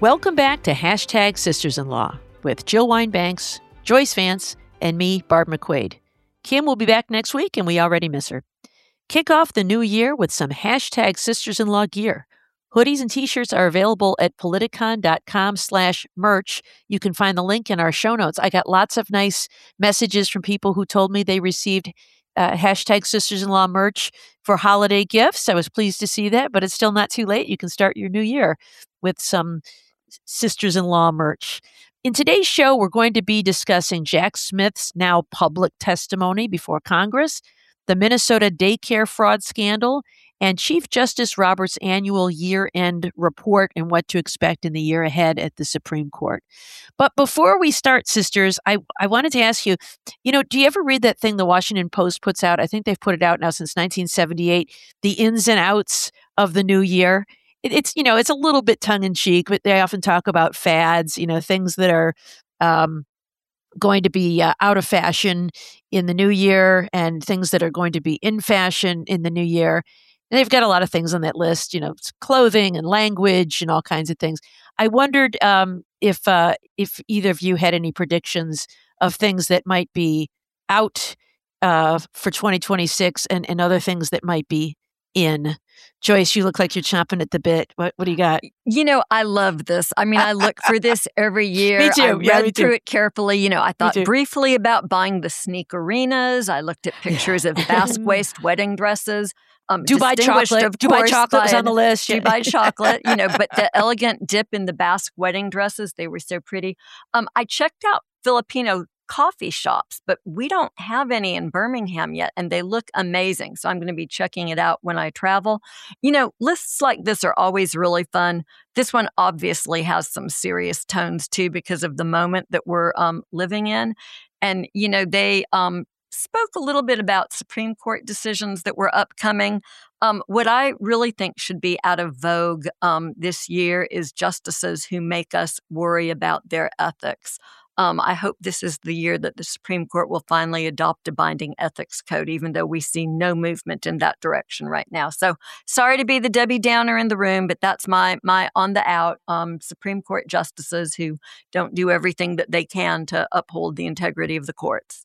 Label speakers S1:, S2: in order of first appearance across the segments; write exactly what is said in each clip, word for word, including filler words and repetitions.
S1: Welcome back to Hashtag Sisters-in-Law with Jill Wine-Banks, Joyce Vance, and me, Barb McQuaid. Kim will be back next week, and we already miss her. Kick off the new year with some Hashtag Sisters-in-Law gear. Hoodies and t-shirts are available at politicon.com slash merch. You can find the link in our show notes. I got lots of nice messages from people who told me they received uh, Hashtag Sisters-in-Law merch for holiday gifts. I was pleased to see that, but it's still not too late. You can start your new year with some Sisters-in-Law merch. In today's show, we're going to be discussing Jack Smith's now public testimony before Congress, the Minnesota daycare fraud scandal, and Chief Justice Roberts' annual year-end report and what to expect in the year ahead at the Supreme Court. But before we start, sisters, I, I wanted to ask you, you know, do you ever read that thing the Washington Post puts out? I think they've put it out now since nineteen seventy-eight, the ins and outs of the new year. It's, you know, it's a little bit tongue-in-cheek, but they often talk about fads, you know, things that are um, going to be uh, out of fashion in the new year and things that are going to be in fashion in the new year. And they've got a lot of things on that list, you know, it's clothing and language and all kinds of things. I wondered um, if uh, if either of you had any predictions of things that might be out uh, for twenty twenty-six and, and other things that might be in. Joyce, you look like you're chomping at the bit. What what do you got?
S2: You know, I love this. I mean, I look for this every year.
S1: Me too.
S2: I
S1: Yeah,
S2: read
S1: me too.
S2: through it carefully. You know, I thought
S1: too.
S2: briefly about buying the Sneakerinas. I looked at pictures of Basque waist wedding dresses. Um,
S1: Dubai
S2: distinguished,
S1: chocolate.
S2: Of
S1: Dubai
S2: course,
S1: chocolate was
S2: by
S1: on the list. Yeah.
S2: Dubai chocolate, you know, but the elegant dip in the Basque wedding dresses, they were so pretty. Um, I checked out Filipino coffee shops, but we don't have any in Birmingham yet, and they look amazing. So I'm going to be checking it out when I travel. You know, lists like this are always really fun. This one obviously has some serious tones too because of the moment that we're um, living in. And, you know, they um, spoke a little bit about Supreme Court decisions that were upcoming. Um, what I really think should be out of vogue um, this year is justices who make us worry about their ethics. Um, I hope this is the year that the Supreme Court will finally adopt a binding ethics code, even though we see no movement in that direction right now. So sorry to be the Debbie Downer in the room, but that's my my on the out um, Supreme Court justices who don't do everything that they can to uphold the integrity of the courts.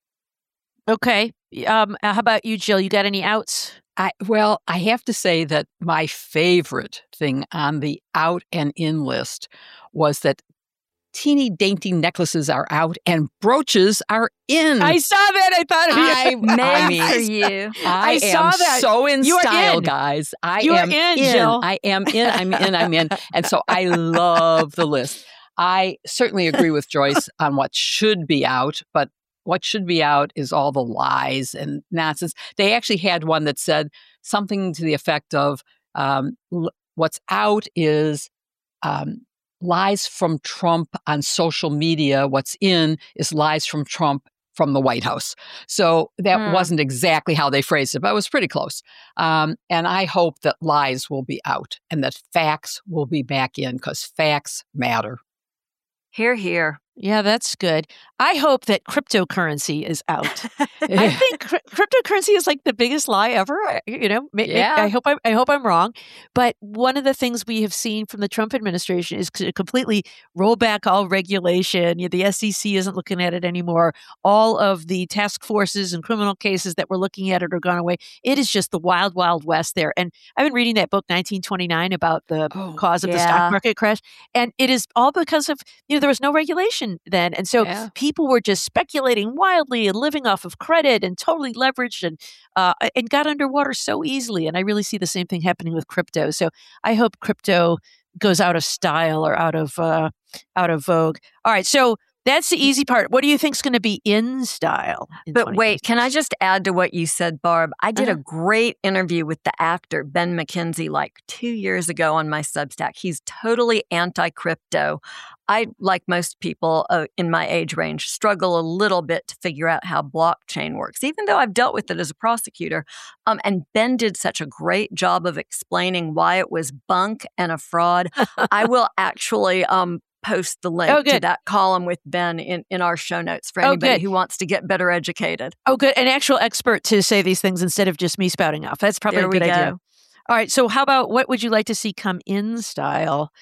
S1: Okay. Um, how about you, Jill? You got any outs?
S3: I, well, I have to say that my favorite thing on the out and in list was that teeny dainty necklaces are out and brooches are in.
S1: I saw that. I thought of you.
S2: I,
S3: I
S2: I
S3: mean,
S2: for you.
S3: I,
S1: I
S3: am
S1: saw that.
S3: so in
S1: You are
S3: style,
S1: in.
S3: guys. I
S1: You are
S3: am
S1: in, Jill.
S3: I am in. I'm in. I'm in. And so I love the list. I certainly agree with Joyce on what should be out, but what should be out is all the lies and nonsense. They actually had one that said something to the effect of um, l- what's out is um, lies from Trump on social media. What's in is lies from Trump from the White House. So that
S2: Hmm.
S3: wasn't exactly how they phrased it, but it was pretty close. Um, and I hope that lies will be out and that facts will be back in because facts matter.
S2: Hear, hear.
S1: Yeah, that's good. I hope that cryptocurrency is out. I think cr- cryptocurrency is like the biggest lie ever. I- You know, ma- ma-
S3: Yeah.
S1: I hope I, I hope I'm wrong. But one of the things we have seen from the Trump administration is to completely roll back all regulation. You know, the S E C isn't looking at it anymore. All of the task forces and criminal cases that were looking at it are gone away. It is just the wild, wild west there. And I've been reading that book, nineteen twenty-nine, about the
S3: Oh,
S1: cause of the
S2: yeah.
S1: stock market crash, and it is all because of you know there was no regulation then, and so
S3: Yeah.
S1: people were just speculating wildly and living off of credit and totally leveraged and uh, and got underwater so easily. And I really see the same thing happening with crypto. So I hope crypto goes out of style or out of uh, out of vogue. All right, so that's the easy part. What do you think is going to be in style? in
S2: But wait, can I
S1: twenty twenty-six?
S2: just add to what you said, Barb? I did
S1: Uh-huh.
S2: a great interview with the actor Ben McKenzie like two years ago on my Substack. He's totally anti-crypto. I, like most people uh, in my age range, struggle a little bit to figure out how blockchain works, even though I've dealt with it as a prosecutor. Um, and Ben did such a great job of explaining why it was bunk and a fraud. I will actually um, post the link
S1: Oh,
S2: to
S1: good.
S2: that column with Ben in, in our show notes for
S1: Oh,
S2: anybody
S1: good.
S2: who wants to get better educated.
S1: Oh, good. An actual expert to say these things instead of just me spouting off. That's probably
S2: There
S1: a
S2: we
S1: good idea.
S2: go.
S1: All right. So how about what would you like to see come in style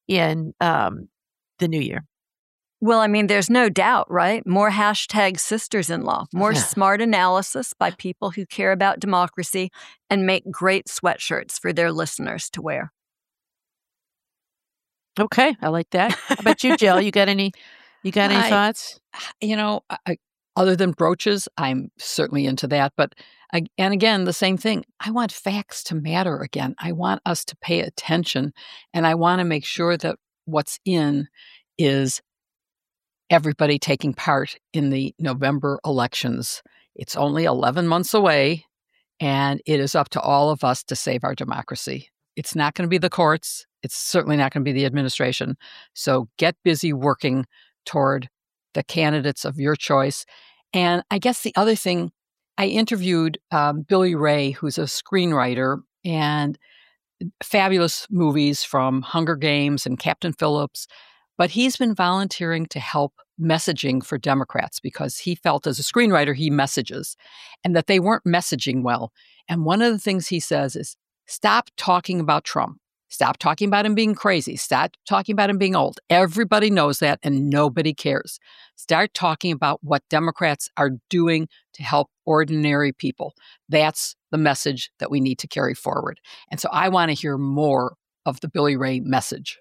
S1: in um, the new year?
S2: Well, I mean, there's no doubt, right? More hashtag sisters-in-law, more
S1: Yeah.
S2: smart analysis by people who care about democracy and make great sweatshirts for their listeners to wear.
S1: Okay, I like that. How about you, Jill? You got any? You got any
S3: I-
S1: thoughts?
S3: You know, I, other than brooches, I'm certainly into that. But, I, and again, the same thing. I want facts to matter again. I want us to pay attention, and I want to make sure that what's in is everybody taking part in the November elections. It's only eleven months away, and it is up to all of us to save our democracy. It's not going to be the courts. It's certainly not going to be the administration. So get busy working toward the candidates of your choice. And I guess the other thing, I interviewed um, Billy Ray, who's a screenwriter, and fabulous movies from Hunger Games and Captain Phillips. But he's been volunteering to help messaging for Democrats because he felt as a screenwriter, he messages, and that they weren't messaging well. And one of the things he says is, stop talking about Trump. Stop talking about him being crazy. Stop talking about him being old. Everybody knows that and nobody cares. Start talking about what Democrats are doing to help ordinary people. That's the message that we need to carry forward. And so I want to hear more of the Billy Ray message.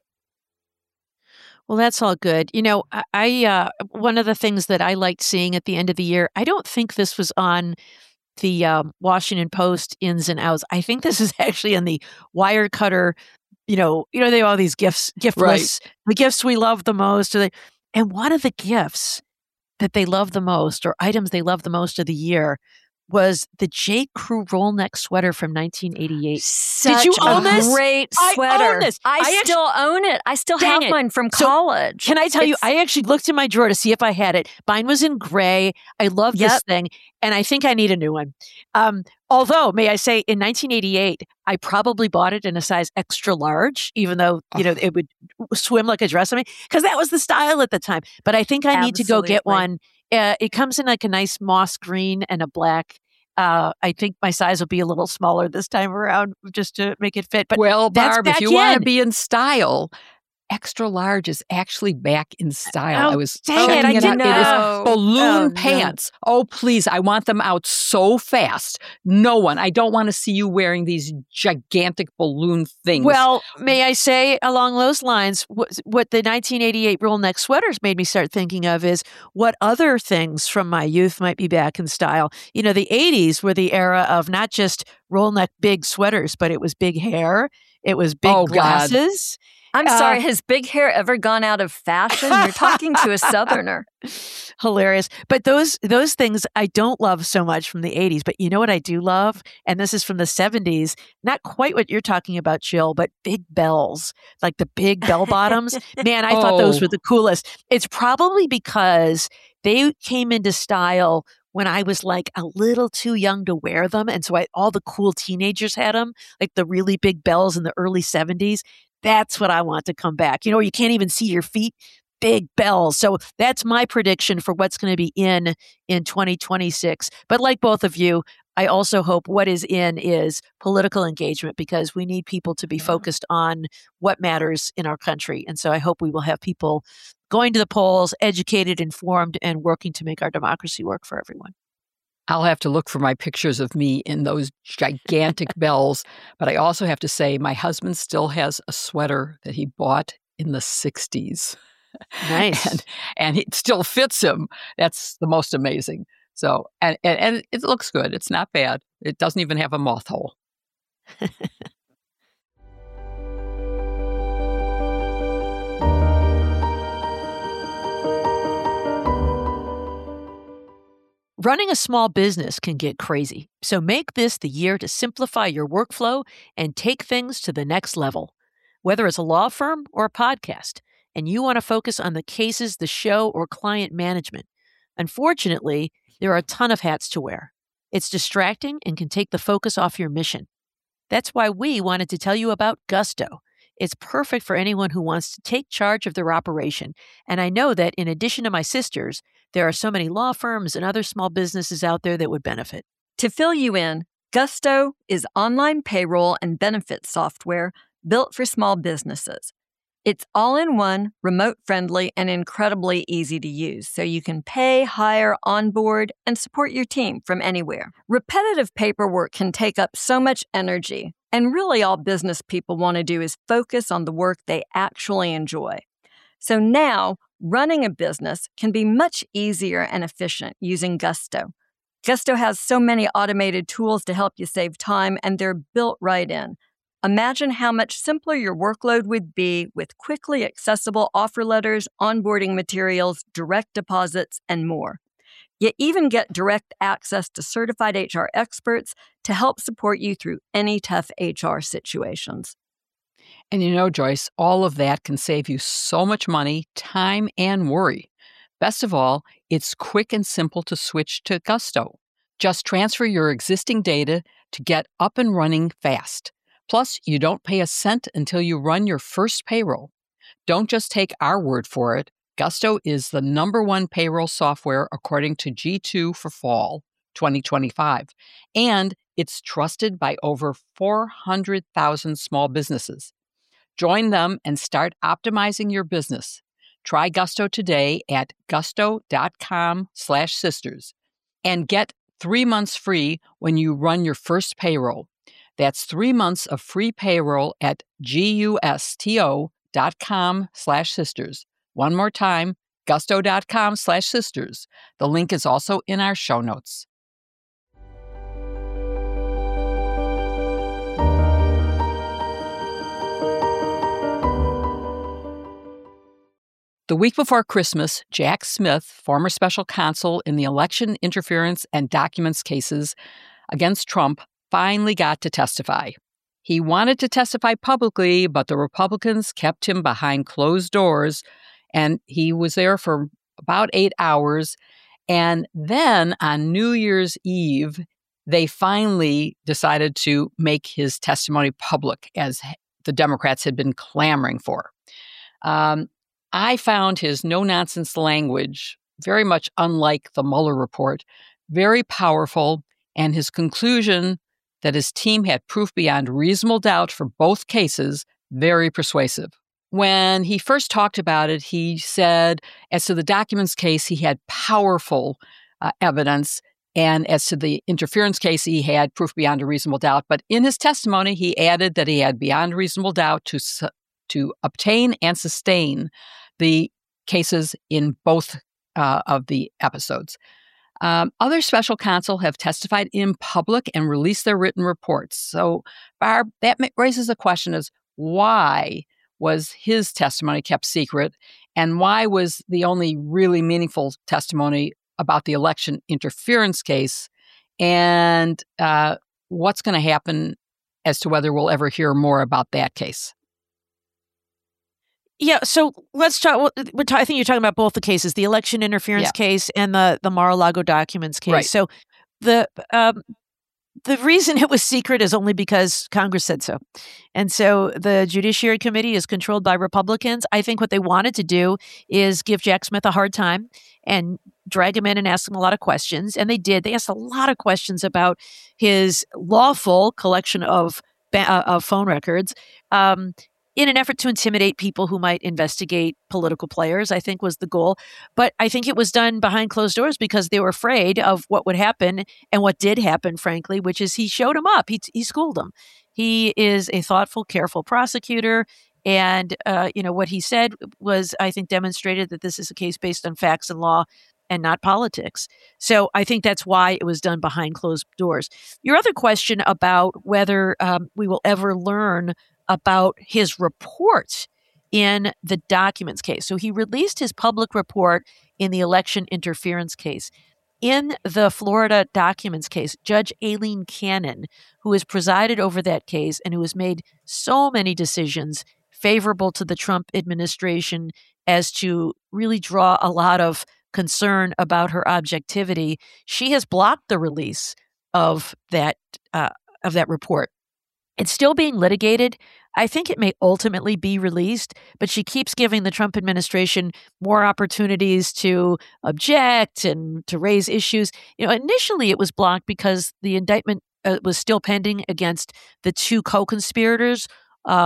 S1: Well, that's all good. You know, I, I uh, one of the things that I liked seeing at the end of the year, I don't think this was on the um, Washington Post ins and outs. I think this is actually on the Wirecutter. You know, you know, they have all these gifts, gift
S3: Right.
S1: lists, the gifts we love the most. Or they, and one of the gifts that they love the most, or items they love the most of the year, was the J. Crew roll neck sweater from nineteen eighty-eight.
S2: Such
S1: you
S2: a
S1: own this?
S2: great
S1: I own
S2: sweater.
S1: this.
S2: I,
S1: I
S2: still own it. I still
S1: Dang
S2: have
S1: it.
S2: mine from
S1: So,
S2: college.
S1: Can I tell you,
S2: It's-
S1: I actually looked in my drawer to see if I had it. Mine was in gray. I love this
S2: Yep.
S1: thing, and I think I need a new one. Um, although, may I say, in nineteen eighty-eight, I probably bought it in a size extra large, even though, you know,
S3: Oh.
S1: it would swim like a dress on me, because that was the style at the time. But I think I need to go get
S2: Absolutely.
S1: one. Uh, it comes in like a nice moss green and a black. Uh, I think my size will be a little smaller this time around just to make it fit. But
S3: Well,
S1: that's
S3: Barb, if
S1: back
S3: you want to
S1: in.
S3: be in style, extra large is actually back in style.
S1: Oh,
S3: I was
S1: dang it,
S3: checking
S1: I
S3: it out.
S1: didn't
S3: It is
S2: know.
S3: balloon
S1: Oh, no.
S3: pants. Oh, please. I want them out so fast. No one. I don't want to see you wearing these gigantic balloon things.
S1: Well, may I say along those lines, what, what the nineteen eighty-eight roll neck sweaters made me start thinking of is what other things from my youth might be back in style. You know, the eighties were the era of not just roll neck big sweaters, but it was big hair, it was big
S3: Oh, God.
S1: glasses.
S2: I'm
S1: Uh,
S2: sorry, has big hair ever gone out of fashion? You're talking to a Southerner.
S1: Hilarious. But those those things I don't love so much from the eighties. But you know what I do love? And this is from the seventies. Not quite what you're talking about, Jill, but big bells, like the big bell bottoms. Man, I thought those
S3: Oh.
S1: were the coolest. It's probably because they came into style when I was like a little too young to wear them. And so I, all the cool teenagers had them, like the really big bells in the early seventies. That's what I want to come back. You know, where you can't even see your feet. Big bells. So that's my prediction for what's going to be in in twenty twenty-six. But like both of you, I also hope what is in is political engagement, because we need people to be focused on what matters in our country. And so I hope we will have people going to the polls, educated, informed, and working to make our democracy work for everyone.
S3: I'll have to look for my pictures of me in those gigantic bells. But I also have to say, my husband still has a sweater that he bought in the sixties.
S1: Nice.
S3: and, and it still fits him. That's the most amazing. So, and, and, and it looks good. It's not bad. It doesn't even have a moth hole.
S1: Running a small business can get crazy, so make this the year to simplify your workflow and take things to the next level. Whether it's a law firm or a podcast, and you want to focus on the cases, the show, or client management, unfortunately, there are a ton of hats to wear. It's distracting and can take the focus off your mission. That's why we wanted to tell you about Gusto. It's perfect for anyone who wants to take charge of their operation. And I know that in addition to my sisters, there are so many law firms and other small businesses out there that would benefit.
S2: To fill you in, Gusto is online payroll and benefits software built for small businesses. It's all-in-one, remote-friendly, and incredibly easy to use, so you can pay, hire, onboard, and support your team from anywhere. Repetitive paperwork can take up so much energy, and really all business people want to do is focus on the work they actually enjoy. So now, running a business can be much easier and efficient using Gusto. Gusto has so many automated tools to help you save time, and they're built right in. Imagine how much simpler your workload would be with quickly accessible offer letters, onboarding materials, direct deposits, and more. You even get direct access to certified H R experts to help support you through any tough H R situations.
S3: And you know, Joyce, all of that can save you so much money, time, and worry. Best of all, it's quick and simple to switch to Gusto. Just transfer your existing data to get up and running fast. Plus, you don't pay a cent until you run your first payroll. Don't just take our word for it. Gusto is the number one payroll software according to G two for fall twenty twenty-five, and it's trusted by over four hundred thousand small businesses. Join them and start optimizing your business. Try Gusto today at gusto.com slash sisters and get three months free when you run your first payroll. That's three months of free payroll at gusto.com slash sisters. One more time, gusto.com slash sisters. The link is also in our show notes. The week before Christmas, Jack Smith, former special counsel in the election interference and documents cases against Trump, finally got to testify. He wanted to testify publicly, but the Republicans kept him behind closed doors, and he was there for about eight hours. And then on New Year's Eve, they finally decided to make his testimony public, as the Democrats had been clamoring for. Um, I found his no-nonsense language very much unlike the Mueller report, very powerful, and his conclusion that his team had proof beyond reasonable doubt for both cases, very persuasive. When he first talked about it, he said, as to the documents case, he had powerful uh, evidence, and as to the interference case, he had proof beyond a reasonable doubt. But in his testimony, he added that he had beyond reasonable doubt to, su- to obtain and sustain the cases in both uh, of the episodes. Um, other special counsel have testified in public and released their written reports. So, Barb, that raises a question as why was his testimony kept secret, and why was the only really meaningful testimony about the election interference case, and uh, what's going to happen as to whether we'll ever hear more about that case?
S1: Yeah, so let's talk. We're talk, I think you're talking about both the cases, the election interference
S3: yeah.
S1: case and the the Mar-a-Lago documents case.
S3: Right.
S1: So the um, the reason it was secret is only because Congress said so. And so the Judiciary Committee is controlled by Republicans. I think what they wanted to do is give Jack Smith a hard time and drag him in and ask him a lot of questions. And they did. They asked a lot of questions about his lawful collection of, uh, of phone records. Um, in an effort to intimidate people who might investigate political players, I think was the goal. But I think it was done behind closed doors because they were afraid of what would happen and what did happen, frankly, which is he showed him up. He, he schooled him. He is a thoughtful, careful prosecutor. And, uh, you know, what he said was, I think, demonstrated that this is a case based on facts and law and not politics. So I think that's why it was done behind closed doors. Your other question about whether um, we will ever learn about his report in the documents case. So he released his public report in the election interference case. In the Florida documents case, Judge Aileen Cannon, who has presided over that case and who has made so many decisions favorable to the Trump administration as to really draw a lot of concern about her objectivity, she has blocked the release of that uh, of that report. It's still being litigated. I think it may ultimately be released, but she keeps giving the Trump administration more opportunities to object and to raise issues. You know, initially it was blocked because the indictment uh, was still pending against the two co-conspirators, uh,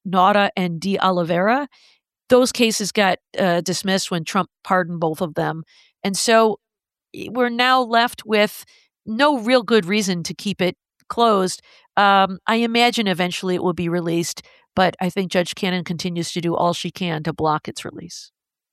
S1: Nauta and De Oliveira. Those cases got uh, dismissed when Trump pardoned both of them. And so we're now left with no real good reason to keep it closed. Um, I imagine eventually it will be released, but I think Judge Cannon continues to do all she can to block its release.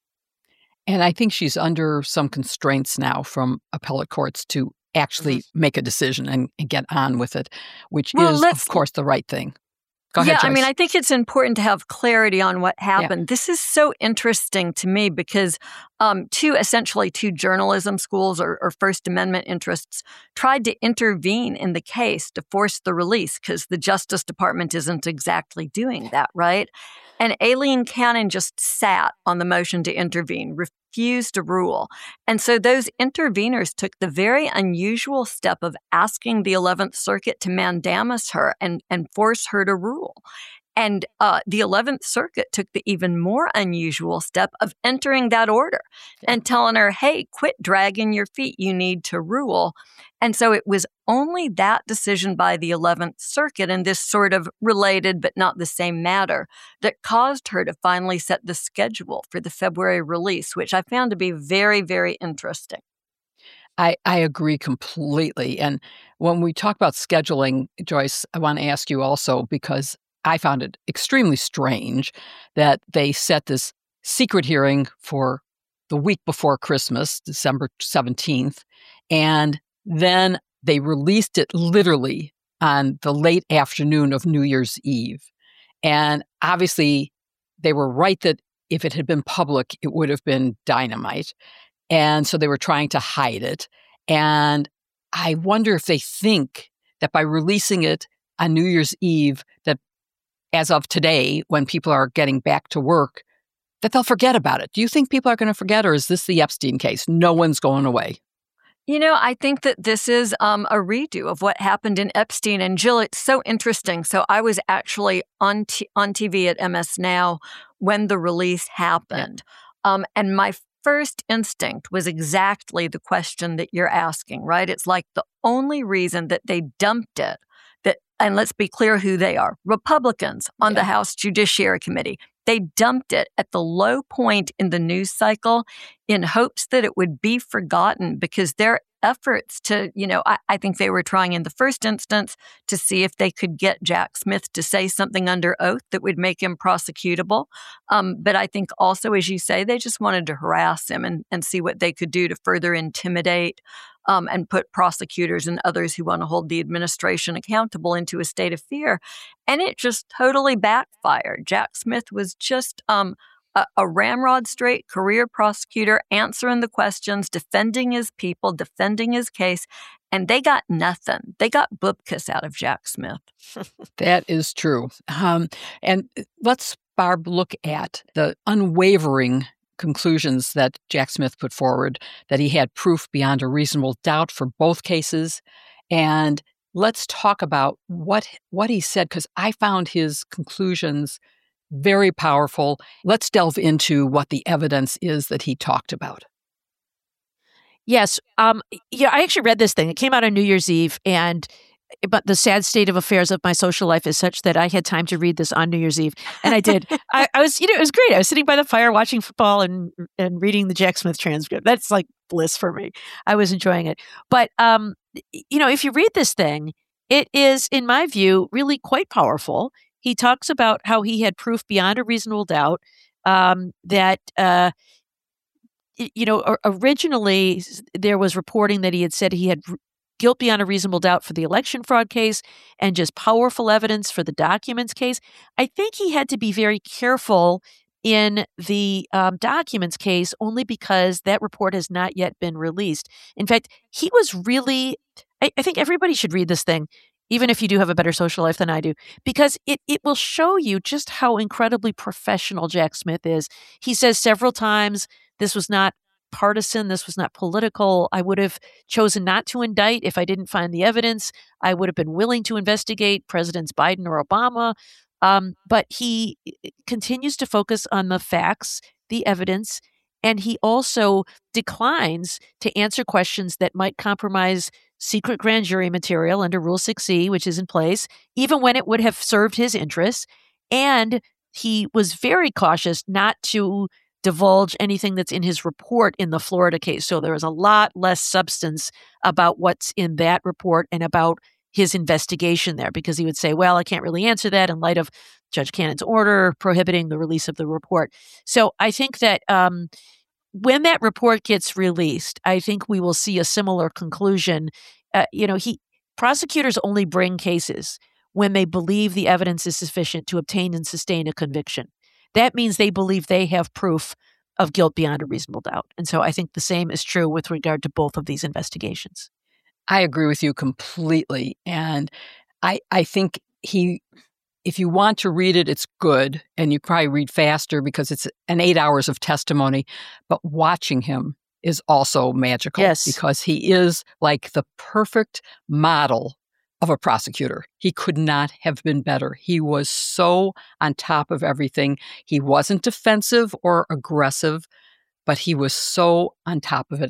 S3: And I think she's under some constraints now from appellate courts to actually mm-hmm. make a decision and, and get on with it, which well, is, of course, the right thing. Go ahead,
S2: yeah,
S3: Joyce.
S2: I mean, I think it's important to have clarity on what happened.
S3: Yeah.
S2: This is so interesting to me because um, two, essentially two journalism schools or, or First Amendment interests tried to intervene in the case to force the release because the Justice Department isn't exactly doing that, right? And Aileen Cannon just sat on the motion to intervene, refused to rule. And so those interveners took the very unusual step of asking the eleventh Circuit to mandamus her and, and force her to rule. And uh, the eleventh Circuit took the even more unusual step of entering that order yeah. and telling her, hey, quit dragging your feet. You need to rule. And so it was only that decision by the eleventh Circuit in this sort of related but not the same matter that caused her to finally set the schedule for the February release, which I found to be very, very interesting.
S3: I, I agree completely. And when we talk about scheduling, Joyce, I want to ask you also, because I found it extremely strange that they set this secret hearing for the week before Christmas, December seventeenth, and then they released it literally on the late afternoon of New Year's Eve. And obviously, they were right that if it had been public, it would have been dynamite. And so they were trying to hide it. And I wonder if they think that by releasing it on New Year's Eve, that as of today, when people are getting back to work, that they'll forget about it. Do you think people are going to forget, or is this the Epstein case? No one's going away.
S2: You know, I think that this is um, a redo of what happened in Epstein. And Jill, it's so interesting. So I was actually on t- on T V at M S Now when the release happened. Yeah. Um, and my first instinct was exactly the question that you're asking, right? It's like the only reason that they dumped it, that, and let's be clear who they are, Republicans on yeah. the House Judiciary Committee. They dumped it at the low point in the news cycle in hopes that it would be forgotten because their efforts to, you know, I, I think they were trying in the first instance to see if they could get Jack Smith to say something under oath that would make him prosecutable. Um, but I think also, as you say, they just wanted to harass him and, and see what they could do to further intimidate Um, and put prosecutors and others who want to hold the administration accountable into a state of fear. And it just totally backfired. Jack Smith was just um, a, a ramrod straight career prosecutor, answering the questions, defending his people, defending his case, and they got nothing. They got bupkis out of Jack Smith.
S3: That is true. Um, and let's, Barb, look at the unwavering conclusions that Jack Smith put forward, that he had proof beyond a reasonable doubt for both cases. And let's talk about what what he said, because I found his conclusions very powerful. Let's delve into what the evidence is that he talked about.
S1: Yes. Um, yeah, I actually read this thing. It came out on New Year's Eve, and but the sad state of affairs of my social life is such that I had time to read this on New Year's Eve. And I did. I, I was, you know, it was great. I was sitting by the fire watching football and and reading the Jack Smith transcript. That's like bliss for me. I was enjoying it. But, um, you know, if you read this thing, it is, in my view, really quite powerful. He talks about how he had proof beyond a reasonable doubt um, that, uh, you know, originally there was reporting that he had said he had guilt beyond a reasonable doubt for the election fraud case and just powerful evidence for the documents case. I think he had to be very careful in the um, documents case only because that report has not yet been released. In fact, he was really, I, I think everybody should read this thing, even if you do have a better social life than I do, because it, it will show you just how incredibly professional Jack Smith is. He says several times, this was not partisan. This was not political. I would have chosen not to indict if I didn't find the evidence. I would have been willing to investigate Presidents Biden or Obama. Um, but he continues to focus on the facts, the evidence, and he also declines to answer questions that might compromise secret grand jury material under Rule six E, which is in place, even when it would have served his interests. And he was very cautious not to divulge anything that's in his report in the Florida case. So there was a lot less substance about what's in that report and about his investigation there, because he would say, well, I can't really answer that in light of Judge Cannon's order prohibiting the release of the report. So I think that um, when that report gets released, I think we will see a similar conclusion. Uh, you know, he prosecutors only bring cases when they believe the evidence is sufficient to obtain and sustain a conviction. That means they believe they have proof of guilt beyond a reasonable doubt. And so I think the same is true with regard to both of these investigations.
S3: I agree with you completely. And I I think he, if you want to read it, it's good. And you probably read faster because it's an eight hours of testimony. But watching him is also magical.
S1: Yes.
S3: Because he is like the perfect model of a prosecutor. He could not have been better. He was so on top of everything. He wasn't defensive or aggressive, but he was so on top of it.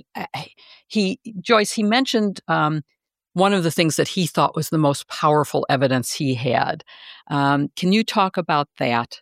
S3: He, Joyce, he mentioned um, one of the things that he thought was the most powerful evidence he had. Um, can you talk about that?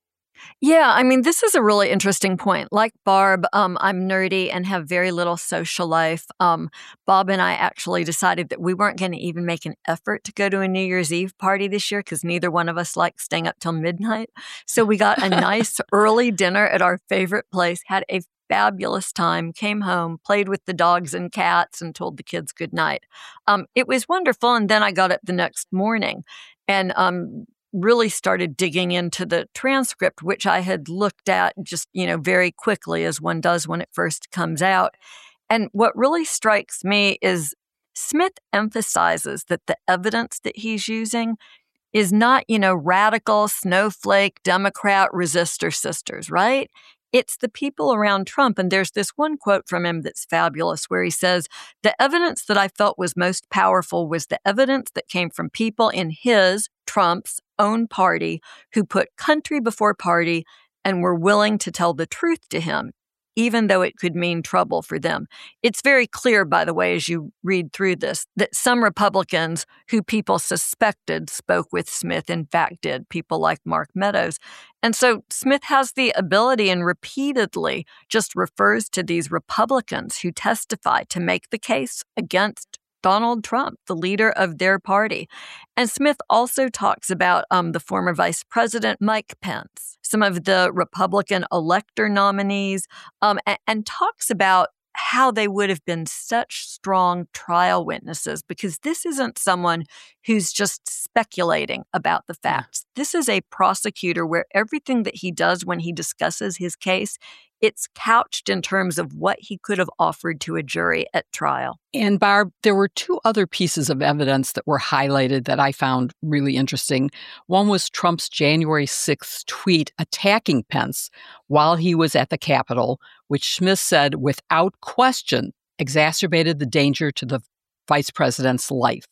S2: Yeah, I mean, this is a really interesting point. Like Barb, um, I'm nerdy and have very little social life. Um, Bob and I actually decided that we weren't going to even make an effort to go to a New Year's Eve party this year because neither one of us likes staying up till midnight. So we got a nice early dinner at our favorite place, had a fabulous time, came home, played with the dogs and cats, and told the kids good night. Um, it was wonderful. And then I got up the next morning and um, really started digging into the transcript, which I had looked at just, you know, very quickly as one does when it first comes out. And what really strikes me is Smith emphasizes that the evidence that he's using is not, you know, radical, snowflake, Democrat, resistor sisters, right? It's the people around Trump. And there's this one quote from him that's fabulous where he says, the evidence that I felt was most powerful was the evidence that came from people in his, Trump's, own party who put country before party and were willing to tell the truth to him, even though it could mean trouble for them. It's very clear, by the way, as you read through this, that some Republicans who people suspected spoke with Smith, in fact, did, people like Mark Meadows. And so Smith has the ability and repeatedly just refers to these Republicans who testify to make the case against Donald Trump, the leader of their party. And Smith also talks about um, the former Vice President Mike Pence, some of the Republican elector nominees, um, and, and talks about how they would have been such strong trial witnesses, because this isn't someone who's just speculating about the facts. This is a prosecutor where everything that he does when he discusses his case, it's couched in terms of what he could have offered to a jury at trial.
S3: And Barb, there were two other pieces of evidence that were highlighted that I found really interesting. One was Trump's January sixth tweet attacking Pence while he was at the Capitol, which Smith said, without question, exacerbated the danger to the vice president's life.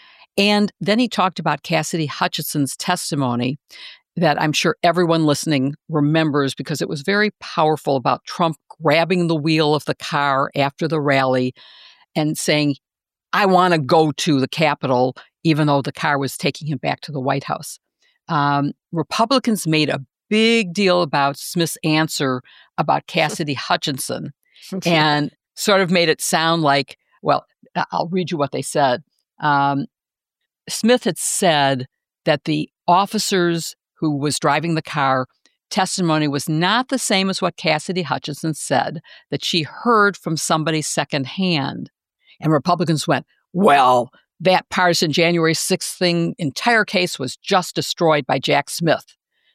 S3: And then he talked about Cassidy Hutchinson's testimony that I'm sure everyone listening remembers because it was very powerful, about Trump grabbing the wheel of the car after the rally and saying, I want to go to the Capitol, even though the car was taking him back to the White House. Um, Republicans made a big deal about Smith's answer about Cassidy Hutchinson and sort of made it sound like, well, I'll read you what they said. Um, Smith had said that the officers who was driving the car testimony was not the same as what Cassidy Hutchinson said, that she heard from somebody secondhand. And Republicans went, well, that partisan January sixth thing, entire case was just destroyed by Jack Smith.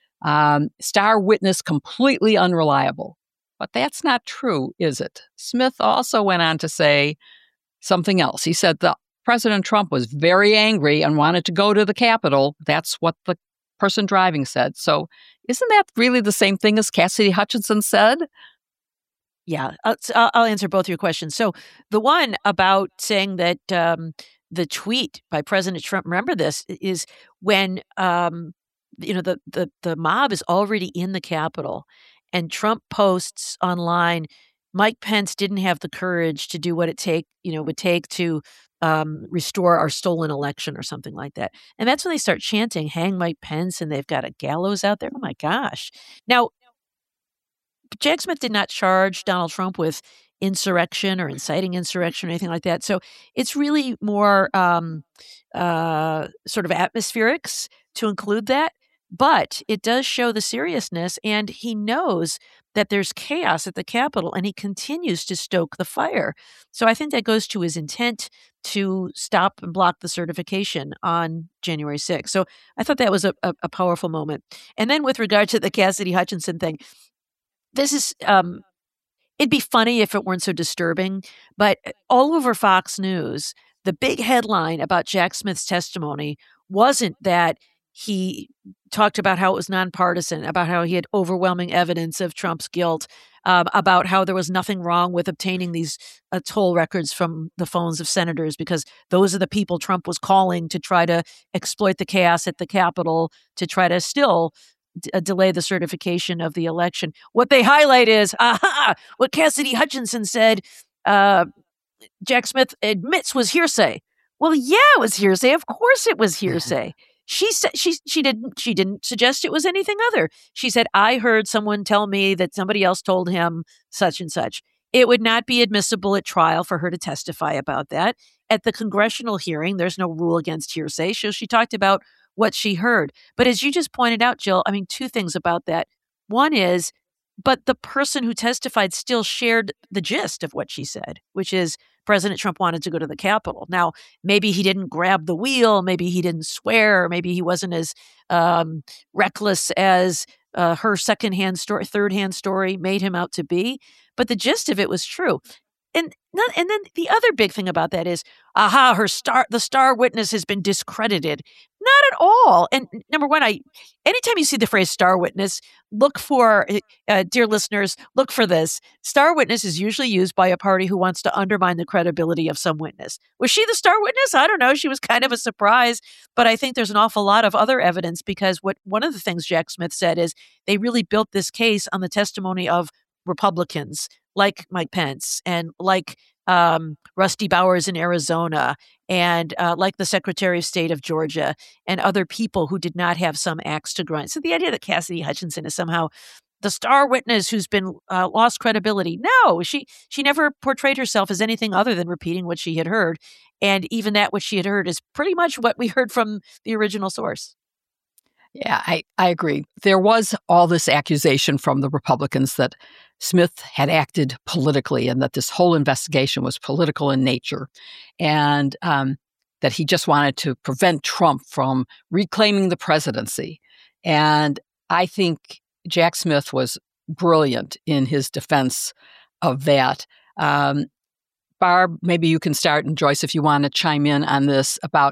S3: Um, star witness completely unreliable. But that's not true, is it? Smith also went on to say something else. He said that President Trump was very angry and wanted to go to the Capitol. That's what the person driving said. So isn't that really the same thing as Cassidy Hutchinson said?
S1: Yeah, I'll, I'll answer both your questions. So the one about saying that um, the tweet by President Trump, remember this, is when um, you know the, the the mob is already in the Capitol, and Trump posts online, Mike Pence didn't have the courage to do what it take you know would take to um, restore our stolen election or something like that. And that's when they start chanting, hang Mike Pence, and they've got a gallows out there. Oh my gosh. Now, Jack Smith did not charge Donald Trump with insurrection or inciting insurrection or anything like that. So it's really more um, uh, sort of atmospherics to include that. But it does show the seriousness, and he knows that there's chaos at the Capitol, and he continues to stoke the fire. So I think that goes to his intent to stop and block the certification on January sixth. So I thought that was a, a, a powerful moment. And then with regard to the Cassidy Hutchinson thing, this is, um, it'd be funny if it weren't so disturbing, but all over Fox News, the big headline about Jack Smith's testimony wasn't that he talked about how it was nonpartisan, about how he had overwhelming evidence of Trump's guilt, um, about how there was nothing wrong with obtaining these uh, toll records from the phones of senators because those are the people Trump was calling to try to exploit the chaos at the Capitol, to try to still d- uh, delay the certification of the election. What they highlight is, aha, what Cassidy Hutchinson said, uh, Jack Smith admits was hearsay. Well, yeah, it was hearsay. Of course it was hearsay. She said she she didn't she didn't suggest it was anything other. She said, I heard someone tell me that somebody else told him such and such. It would not be admissible at trial for her to testify about that. At the congressional hearing, there's no rule against hearsay. So she talked about what she heard. But as you just pointed out, Jill, I mean, two things about that. One is, but the person who testified still shared the gist of what she said, which is President Trump wanted to go to the Capitol. Now, maybe he didn't grab the wheel, maybe he didn't swear, maybe he wasn't as um, reckless as uh, her secondhand story, third-hand story made him out to be. But the gist of it was true. And not, and then the other big thing about that is, aha, her star, the star witness has been discredited. Not at all. And number one, I, anytime you see the phrase star witness, look for, uh, dear listeners, look for this. Star witness is usually used by a party who wants to undermine the credibility of some witness. Was she the star witness? I don't know. She was kind of a surprise, but I think there's an awful lot of other evidence because what one of the things Jack Smith said is they really built this case on the testimony of Republicans like Mike Pence and like um, Rusty Bowers in Arizona and uh, like the Secretary of State of Georgia and other people who did not have some axe to grind. So the idea that Cassidy Hutchinson is somehow the star witness who's been uh, lost credibility. No, she she never portrayed herself as anything other than repeating what she had heard. And even that what she had heard is pretty much what we heard from the original source.
S3: Yeah, I, I agree. There was all this accusation from the Republicans that Smith had acted politically and that this whole investigation was political in nature and um, that he just wanted to prevent Trump from reclaiming the presidency. And I think Jack Smith was brilliant in his defense of that. Um, Barb, maybe you can start, and Joyce, if you want to chime in on this about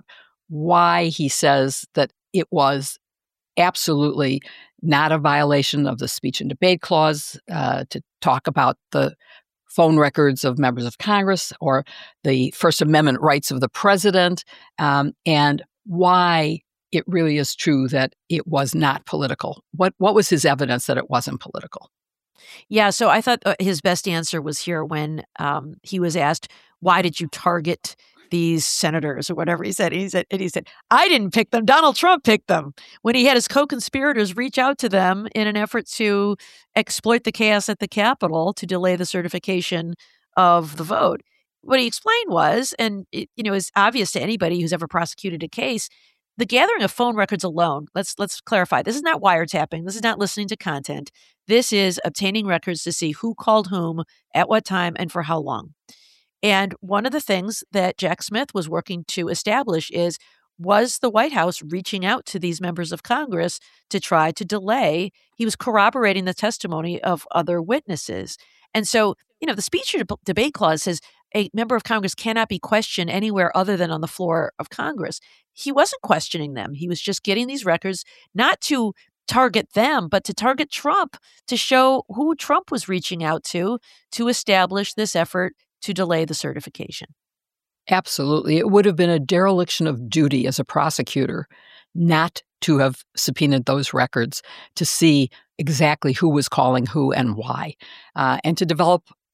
S3: why he says that it was absolutely not a violation of the speech and debate clause uh, to talk about the phone records of members of Congress or the First Amendment rights of the president, um, and why it really is true that it was not political. What what was his evidence that it wasn't political?
S1: Yeah, so I thought his best answer was here when um, he was asked, why did you target these senators or whatever he said. He said, and he said, I didn't pick them. Donald Trump picked them. When he had his co-conspirators reach out to them in an effort to exploit the chaos at the Capitol to delay the certification of the vote. What he explained was, and it, you know, is obvious to anybody who's ever prosecuted a case, the gathering of phone records alone, let's let's clarify, this is not wiretapping. This is not listening to content. This is obtaining records to see who called whom, at what time, and for how long. And one of the things that Jack Smith was working to establish is, was the White House reaching out to these members of Congress to try to delay? He was corroborating the testimony of other witnesses. And so, you know, the speech or debate clause says a member of Congress cannot be questioned anywhere other than on the floor of Congress. He wasn't questioning them. He was just getting these records not to target them, but to target Trump, to show who Trump was reaching out to, to establish this effort to delay the certification.
S3: Absolutely. It would have been a dereliction of duty as a prosecutor not to have subpoenaed those records to see exactly who was calling who and why, uh, and to develop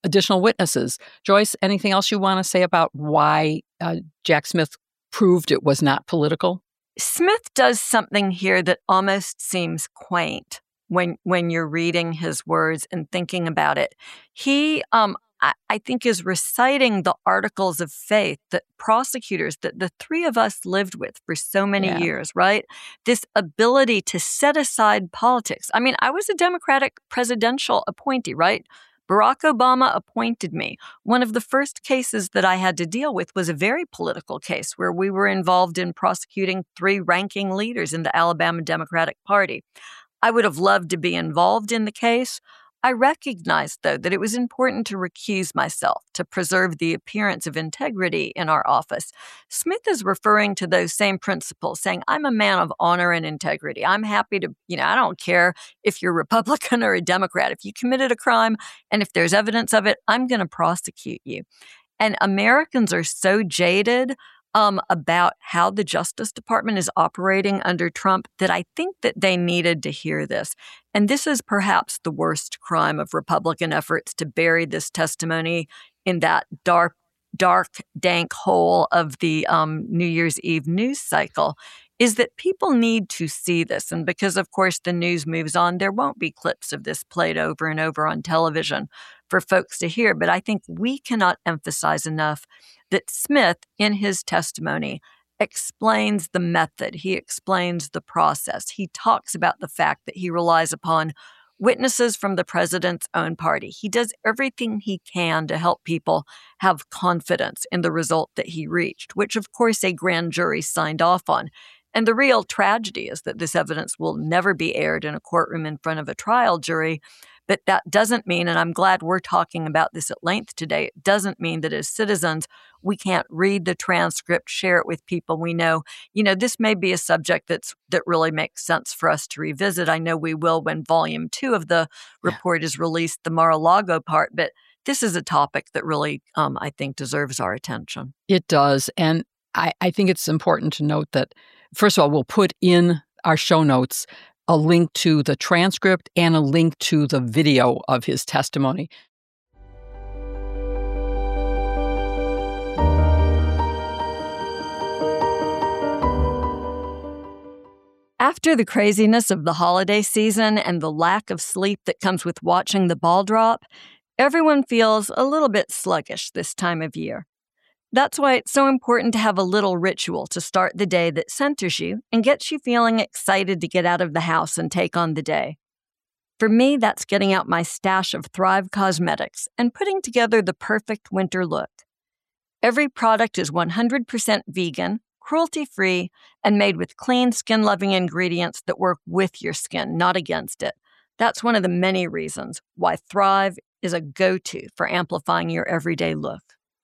S3: additional witnesses. Joyce, anything else you want to say about why uh, Jack Smith proved it was not political?
S2: Smith does something here that almost seems quaint when when you're reading his words and thinking about it. He, um, I, I think, is reciting the articles of faith that prosecutors, that the three of us lived with for so many
S3: Yeah.
S2: years, right? This ability to set aside politics. I mean, I was a Democratic presidential appointee, right? Barack Obama appointed me. One of the first cases that I had to deal with was a very political case where we were involved in prosecuting three ranking leaders in the Alabama Democratic Party. I would have loved to be involved in the case. I recognized, though, that it was important to recuse myself to preserve the appearance of integrity in our office. Smith is referring to those same principles, saying, I'm a man of honor and integrity. I'm happy to, you know, I don't care if you're Republican or a Democrat. If you committed a crime and if there's evidence of it, I'm going to prosecute you. And Americans are so jaded um, about how the Justice Department is operating under Trump that I think that they needed to hear this. And this is perhaps the worst crime of Republican efforts to bury this testimony in that dark, dark, dank hole of the um, New Year's Eve news cycle, is that people need to see this. And because, of course, the news moves on, there won't be clips of this played over and over on television for folks to hear. But I think we cannot emphasize enough that Smith, in his testimony, explains the method. He explains the process. He talks about the fact that he relies upon witnesses from the president's own party. He does everything he can to help people have confidence in the result that he reached, which, of course, a grand jury signed off on. And the real tragedy is that this evidence will never be aired in a courtroom in front of a trial jury. But that doesn't mean, and I'm glad we're talking about this at length today, it doesn't mean that as citizens, we can't read the transcript, share it with people we know. You know, this may be a subject that's that really makes sense for us to revisit. I know we will when volume two of the report is released, the Mar-a-Lago part, but this is a topic that really, um, I think, deserves our attention.
S3: It does. And I, I think it's important to note that, first of all, we'll put in our show notes a link to the transcript and a link to the video of his testimony.
S2: After the craziness of the holiday season and the lack of sleep that comes with watching the ball drop, everyone feels a little bit sluggish this time of year. That's why it's so important to have a little ritual to start the day that centers you and gets you feeling excited to get out of the house and take on the day. For me, that's getting out my stash of Thrive Causemetics and putting together the perfect winter look. Every product is one hundred percent vegan, cruelty-free, and made with clean, skin-loving ingredients that work with your skin, not against it. That's one of the many reasons why Thrive is a go-to for amplifying your everyday look.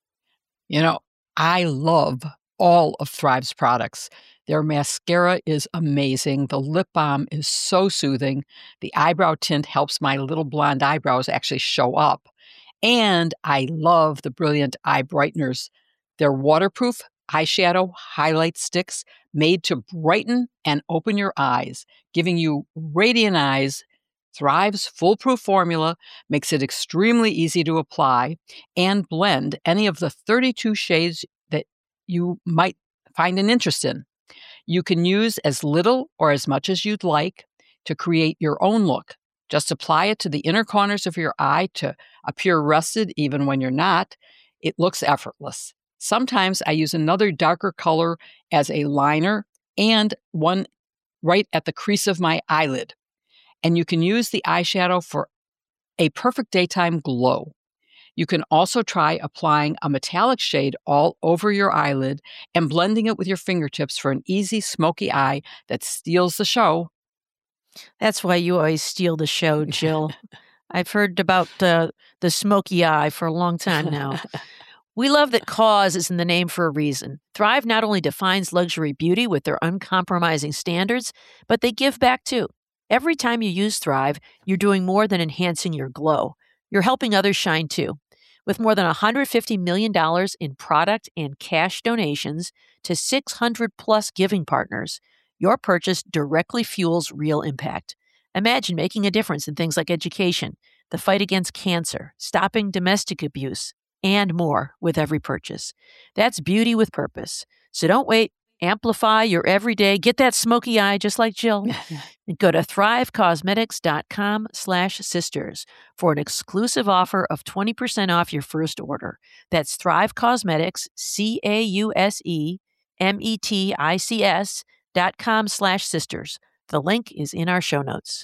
S3: You know, I love all of Thrive's products. Their mascara is amazing. The lip balm is so soothing. The eyebrow tint helps my little blonde eyebrows actually show up. And I love the Brilliant Eye Brighteners. They're waterproof eyeshadow highlight sticks made to brighten and open your eyes, giving you radiant eyes. Thrive's foolproof formula makes it extremely easy to apply and blend any of the thirty-two shades that you might find an interest in. You can use as little or as much as you'd like to create your own look. Just apply it to the inner corners of your eye to appear rested even when you're not. It looks effortless. Sometimes I use another darker color as a liner and one right at the crease of my eyelid. And you can use the eyeshadow for a perfect daytime glow. You can also try applying a metallic shade all over your eyelid and blending it with your fingertips for an easy, smoky eye that steals the show.
S1: That's why you always steal the show, Jill. I've heard about uh, the smoky eye for a long time now. We love that cause is in the name for a reason. Thrive not only defines luxury beauty with their uncompromising standards, but they give back too. Every time you use Thrive, you're doing more than enhancing your glow. You're helping others shine too. With more than one hundred fifty million dollars in product and cash donations to six hundred plus giving partners, your purchase directly fuels real impact. Imagine making a difference in things like education, the fight against cancer, stopping domestic abuse, and more with every purchase. That's beauty with purpose. So don't wait. Amplify your everyday. Get that smoky eye just like Jill. And go to thrivecosmetics.com slash sisters for an exclusive offer of twenty percent off your first order. That's Thrive Cosmetics, C A U S E M E T I C S dot com slash sisters. The link is in our show notes.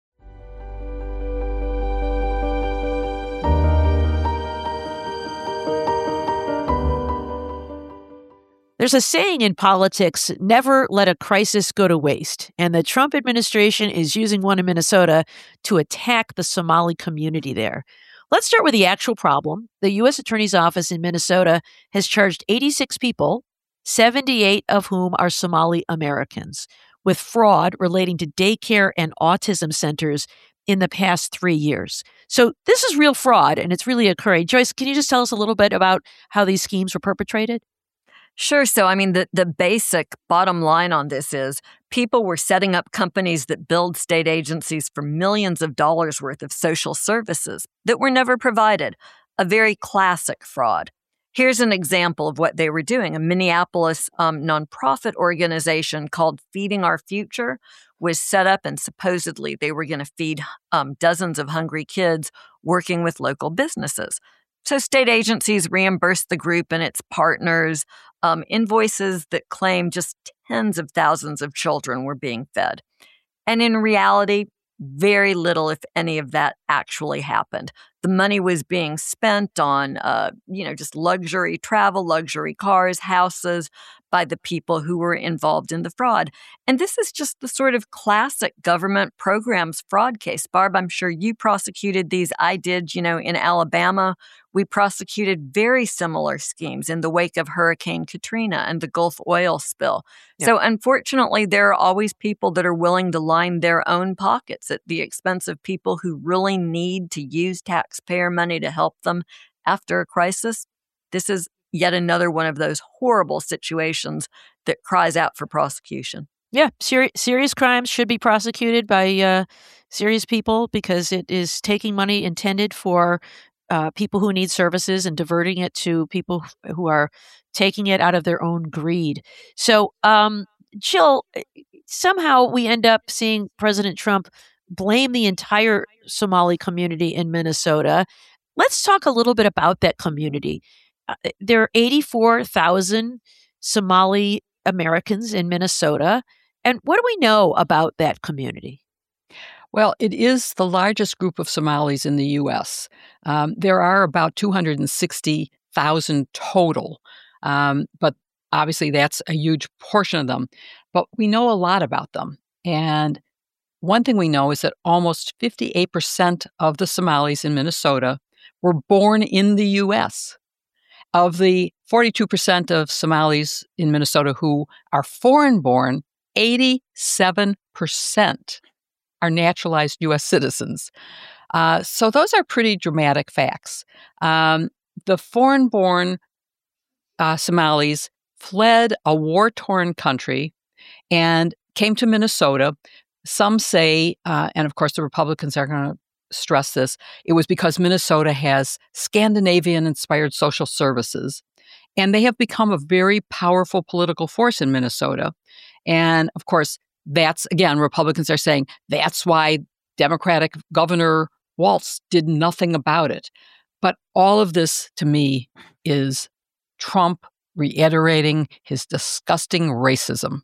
S1: There's a saying in politics, never let a crisis go to waste. And the Trump administration is using one in Minnesota to attack the Somali community there. Let's start with the actual problem. The U S Attorney's Office in Minnesota has charged eighty-six people, seventy-eight of whom are Somali Americans, with fraud relating to daycare and autism centers in the past three years. So this is real fraud, and it's really occurring. Joyce, can you just tell us a little bit about how these schemes were perpetrated?
S2: Sure. So, I mean, the, the basic bottom line on this is people were setting up companies that billed state agencies for millions of dollars worth of social services that were never provided. A very classic fraud. Here's an example of what they were doing. A Minneapolis um, nonprofit organization called Feeding Our Future was set up, and supposedly they were going to feed um, dozens of hungry kids working with local businesses. So state agencies reimbursed the group and its partners um, invoices that claim just tens of thousands of children were being fed. And in reality, very little, if any, of that actually happened. The money was being spent on, uh, you know, just luxury travel, luxury cars, houses by the people who were involved in the fraud. And this is just the sort of classic government programs fraud case. Barb, I'm sure you prosecuted these. I did, you know, in Alabama. We prosecuted very similar schemes in the wake of Hurricane Katrina and the Gulf oil spill. Yep. So unfortunately, there are always people that are willing to line their own pockets at the expense of people who really need to use taxpayer money to help them after a crisis. This is yet another one of those horrible situations that cries out for prosecution.
S1: Yeah, ser- serious crimes should be prosecuted by uh, serious people because it is taking money intended for Uh, people who need services and diverting it to people who are taking it out of their own greed. So, um, Jill, somehow we end up seeing President Trump blame the entire Somali community in Minnesota. Let's talk a little bit about that community. Uh, there are eighty-four thousand Somali Americans in Minnesota. And what do we know about that community?
S3: Well, it is the largest group of Somalis in the U S. Um, there are about two hundred sixty thousand total, um, but obviously that's a huge portion of them. But we know a lot about them. And one thing we know is that almost fifty-eight percent of the Somalis in Minnesota were born in the U S. Of the forty-two percent of Somalis in Minnesota who are foreign-born, eighty-seven percent are naturalized U S citizens. Uh, so those are pretty dramatic facts. Um, the foreign-born uh, Somalis fled a war-torn country and came to Minnesota. Some say, uh, and of course the Republicans are going to stress this, it was because Minnesota has Scandinavian-inspired social services, and they have become a very powerful political force in Minnesota. And of course, that's, again, Republicans are saying that's why Democratic Governor Walz did nothing about it. But all of this, to me, is Trump reiterating his disgusting racism.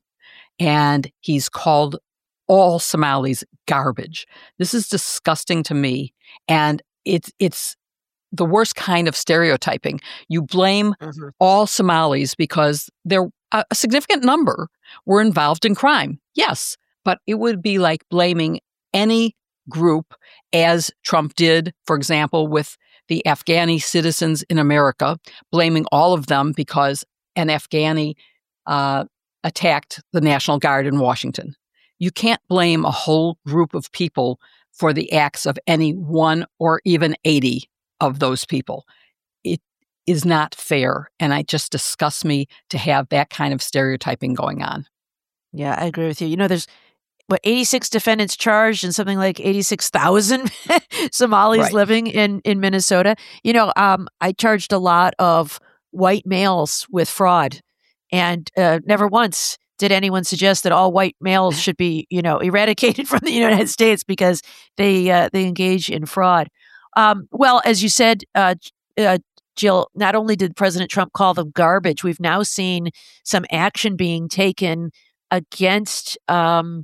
S3: And he's called all Somalis garbage. This is disgusting to me. And it's it's the worst kind of stereotyping. You blame mm-hmm. all Somalis because they're a, a significant number were involved in crime. Yes, but it would be like blaming any group, as Trump did, for example, with the Afghani citizens in America, blaming all of them because an Afghani uh, attacked the National Guard in Washington. You can't blame a whole group of people for the acts of any one or even eighty of those people. It is not fair, and it just disgusts me to have that kind of stereotyping going on.
S1: Yeah, I agree with you. You know, there's what, eighty-six defendants charged and something like eighty-six thousand Somalis
S3: Right.
S1: living in, in Minnesota. You know, um, I charged a lot of white males with fraud, and uh, never once did anyone suggest that all white males should be, you know, eradicated from the United States because they uh, they engage in fraud. Um, well, as you said, uh, uh, Jill, not only did President Trump call them garbage, we've now seen some action being taken against um,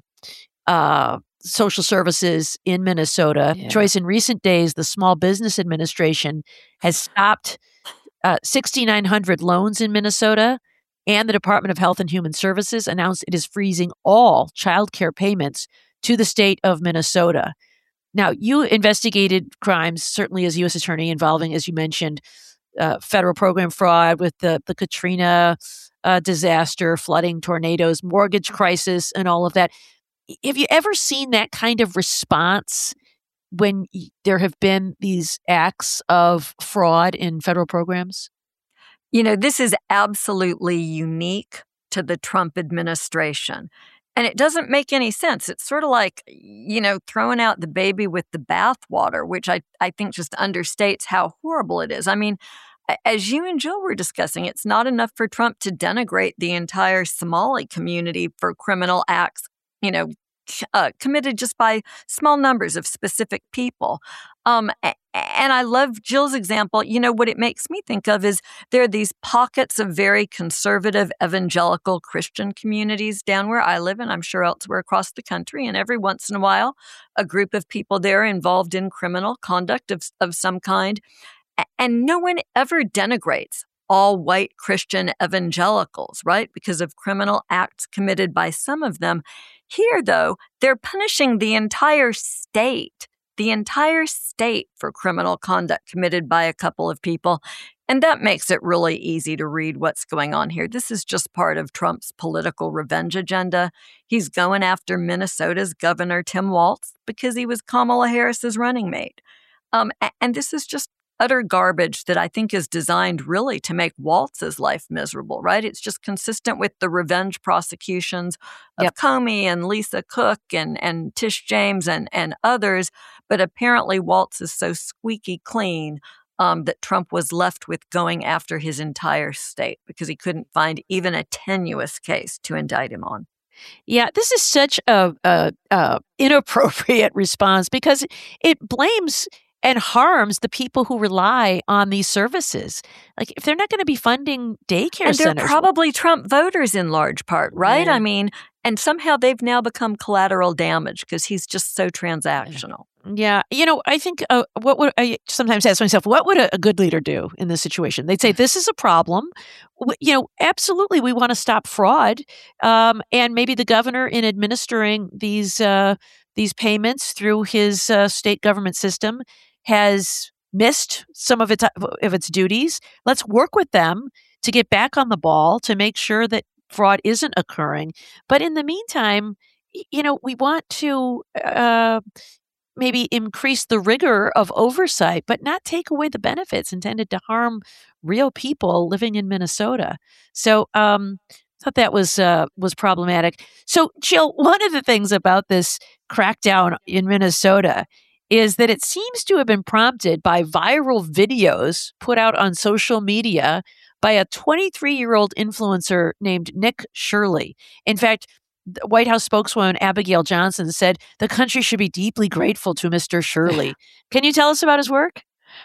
S1: uh, social services in Minnesota.
S3: Yeah.
S1: Joyce, in recent days, the Small Business Administration has stopped uh, six thousand nine hundred loans in Minnesota, and the Department of Health and Human Services announced it is freezing all child care payments to the state of Minnesota. Now, you investigated crimes, certainly as U S attorney, involving, as you mentioned, uh, federal program fraud with the, the Katrina uh, disaster, flooding, tornadoes, mortgage crisis, and all of that. Have you ever seen that kind of response when y- there have been these acts of fraud in federal programs?
S2: You know, this is absolutely unique to the Trump administration. And it doesn't make any sense. It's sort of like, you know, throwing out the baby with the bathwater, which I, I think just understates how horrible it is. I mean, a- as you and Jill were discussing, it's not enough for Trump to denigrate the entire Somali community for criminal acts, you know, c- uh, committed just by small numbers of specific people. Um, a- and I love Jill's example. You know, what it makes me think of is there are these pockets of very conservative evangelical Christian communities down where I live, and I'm sure elsewhere across the country. And every once in a while, a group of people there involved in criminal conduct of, of some kind. A- And no one ever denigrates all white Christian evangelicals, right? Because of criminal acts committed by some of them. Here, though, they're punishing the entire state, the entire state for criminal conduct committed by a couple of people. And that makes it really easy to read what's going on here. This is just part of Trump's political revenge agenda. He's going after Minnesota's Governor Tim Walz because he was Kamala Harris's running mate. Um, a- and this is just utter garbage that I think is designed really to make Walz's life miserable, right? It's just consistent with the revenge prosecutions of
S1: Yep.
S2: Comey and Lisa Cook and, and Tish James and, and others. But apparently Walz is so squeaky clean um, that Trump was left with going after his entire state because he couldn't find even a tenuous case to indict him on.
S1: Yeah, this is such a, a, a inappropriate response because it blames and harms the people who rely on these services. Like, if they're not going to be funding daycare
S2: And they're
S1: centers,
S2: probably Trump voters in large part, right?
S1: Yeah.
S2: I mean, and somehow they've now become collateral damage because he's just so transactional.
S1: yeah, you know, I think uh, what would I sometimes ask myself, what would a, a good leader do in this situation? They'd say, this is a problem. W- You know, absolutely, we want to stop fraud, um, and maybe the governor, in administering these uh, these payments through his uh, state government system, has missed some of its of its duties. Let's work with them to get back on the ball to make sure that fraud isn't occurring. But in the meantime, y- you know, we want to uh, maybe increase the rigor of oversight, but not take away the benefits intended to harm real people living in Minnesota. So, um, I thought that was uh, was problematic. So, Jill, one of the things about this crackdown in Minnesota is that it seems to have been prompted by viral videos put out on social media by a twenty-three-year-old influencer named Nick Shirley. In fact, the White House spokeswoman Abigail Johnson said the country should be deeply grateful to Mister Shirley. Can you tell us about his work?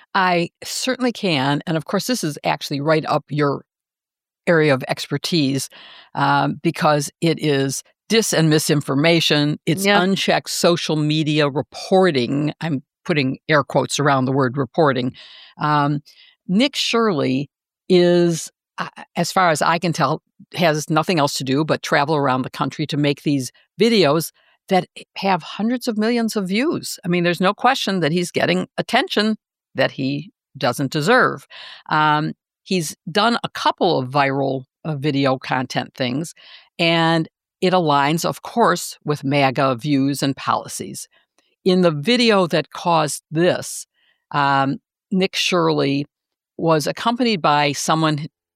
S3: I certainly can. And of course, this is actually right up your area of expertise um, because it is dis and misinformation. It's
S1: Yeah.
S3: unchecked social media reporting. I'm putting air quotes around the word reporting. Um, Nick Shirley is, uh, as far as I can tell, has nothing else to do but travel around the country to make these videos that have hundreds of millions of views. I mean, there's no question that he's getting attention that he doesn't deserve. Um, he's done a couple of viral uh, video content things, and it aligns, of course, with MAGA views and policies. In the video that caused this, um, Nick Shirley was accompanied by someone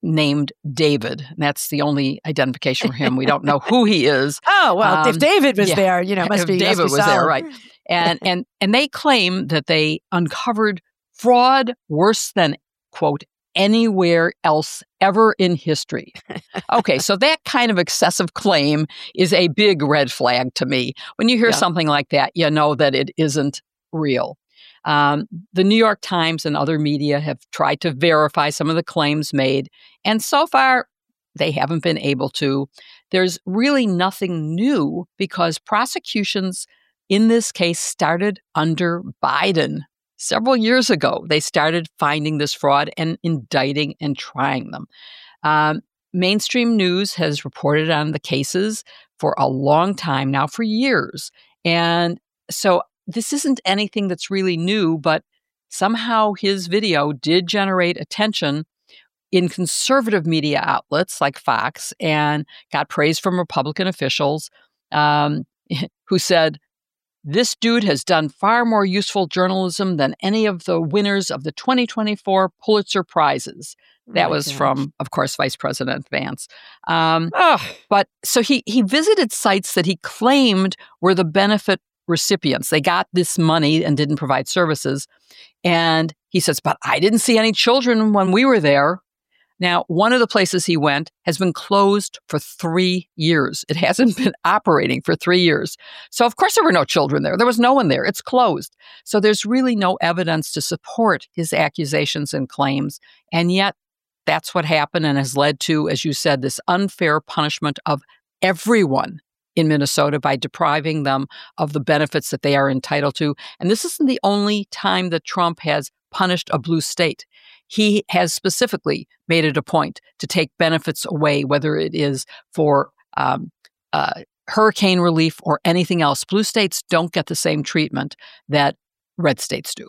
S3: named David. And that's the only identification for him. We don't know who he is.
S1: Oh, well, um, if David was
S3: yeah,
S1: there, you know, must
S3: if
S1: be
S3: David
S1: must be
S3: was
S1: solid.
S3: there, right? And and and they claim that they uncovered fraud worse than, quote, anywhere else ever in history. Okay, so that kind of excessive claim is a big red flag to me. When you hear
S1: Yeah.
S3: something like that, you know that it isn't real. Um, the New York Times and other media have tried to verify some of the claims made, and so far, they haven't been able to. There's really nothing new because prosecutions in this case started under Biden. Several years ago, they started finding this fraud and indicting and trying them. Um, mainstream news has reported on the cases for a long time now, for years. And so this isn't anything that's really new, but somehow his video did generate attention in conservative media outlets like Fox and got praise from Republican officials um, who said, "This dude has done far more useful journalism than any of the winners of the twenty twenty-four Pulitzer Prizes." That
S1: Oh
S3: was
S1: gosh.
S3: from, of course, Vice President Vance. Um,
S1: Oh.
S3: but so he he visited sites that he claimed were the benefit recipients. They got this money and didn't provide services. And he says, "But I didn't see any children when we were there." Now, one of the places he went has been closed for three years. It hasn't been operating for three years. So, of course, there were no children there. There was no one there. It's closed. So there's really no evidence to support his accusations and claims. And yet, that's what happened and has led to, as you said, this unfair punishment of everyone in Minnesota by depriving them of the benefits that they are entitled to. And this isn't the only time that Trump has punished a blue state. He has specifically made it a point to take benefits away, whether it is for um, uh, hurricane relief or anything else. Blue states don't get the same treatment that red states do.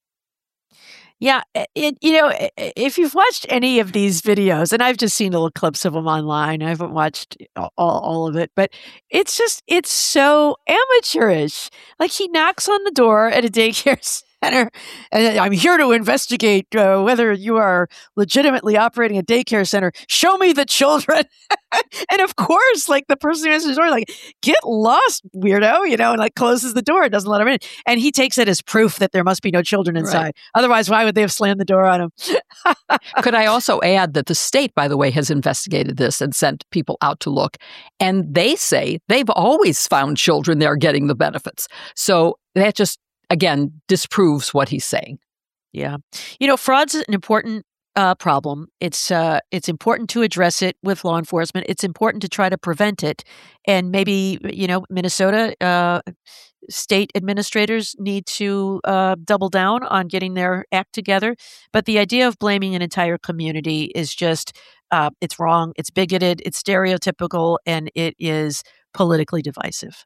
S1: Yeah, it, you know, if you've watched any of these videos, and I've just seen little clips of them online, I haven't watched all, all of it, but it's just, it's so amateurish. Like he knocks on the door at a daycare center, and I'm here to investigate uh, whether you are legitimately operating a daycare center. Show me the children. And of course, like the person who answers the door, like, get lost, weirdo, you know, and like closes the door, doesn't let him in. And he takes it as proof that there must be no children inside.
S3: Right.
S1: Otherwise, why would they have slammed the door on him?
S3: Could I also add that the state, by the way, has investigated this and sent people out to look. And they say they've always found children there getting the benefits. So that just, again, disproves what he's saying.
S1: Yeah. You know, fraud's an important uh, problem. It's uh, it's important to address it with law enforcement. It's important to try to prevent it. And maybe, you know, Minnesota uh, state administrators need to uh, double down on getting their act together. But the idea of blaming an entire community is just, uh, it's wrong. It's bigoted. It's stereotypical. And it is politically divisive.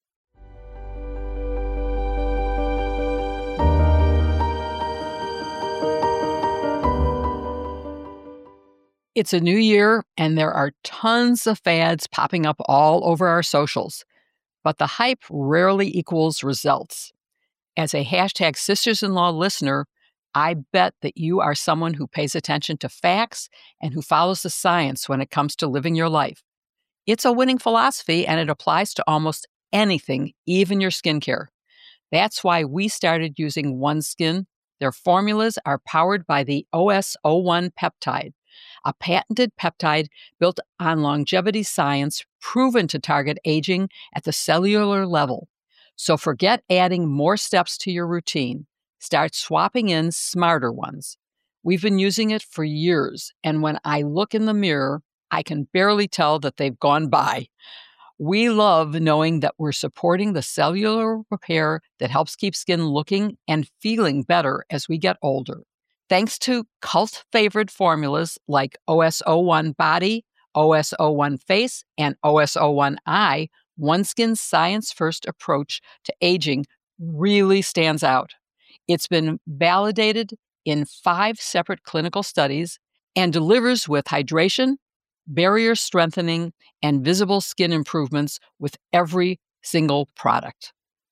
S3: It's a new year, and there are tons of fads popping up all over our socials. But the hype rarely equals results. As a hashtag Sisters-in-Law listener, I bet that you are someone who pays attention to facts and who follows the science when it comes to living your life. It's a winning philosophy, and it applies to almost anything, even your skincare. That's why we started using OneSkin. Their formulas are powered by the O S O one peptide, a patented peptide built on longevity science proven to target aging at the cellular level. So forget adding more steps to your routine. Start swapping in smarter ones. We've been using it for years, and when I look in the mirror, I can barely tell that they've gone by. We love knowing that we're supporting the cellular repair that helps keep skin looking and feeling better as we get older. Thanks to cult favorite formulas like O S O one Body, O S O one Face, and O S O one Eye, OneSkin's science-first approach to aging really stands out. It's been validated in five separate clinical studies and delivers with hydration, barrier strengthening, and visible skin improvements with every single product.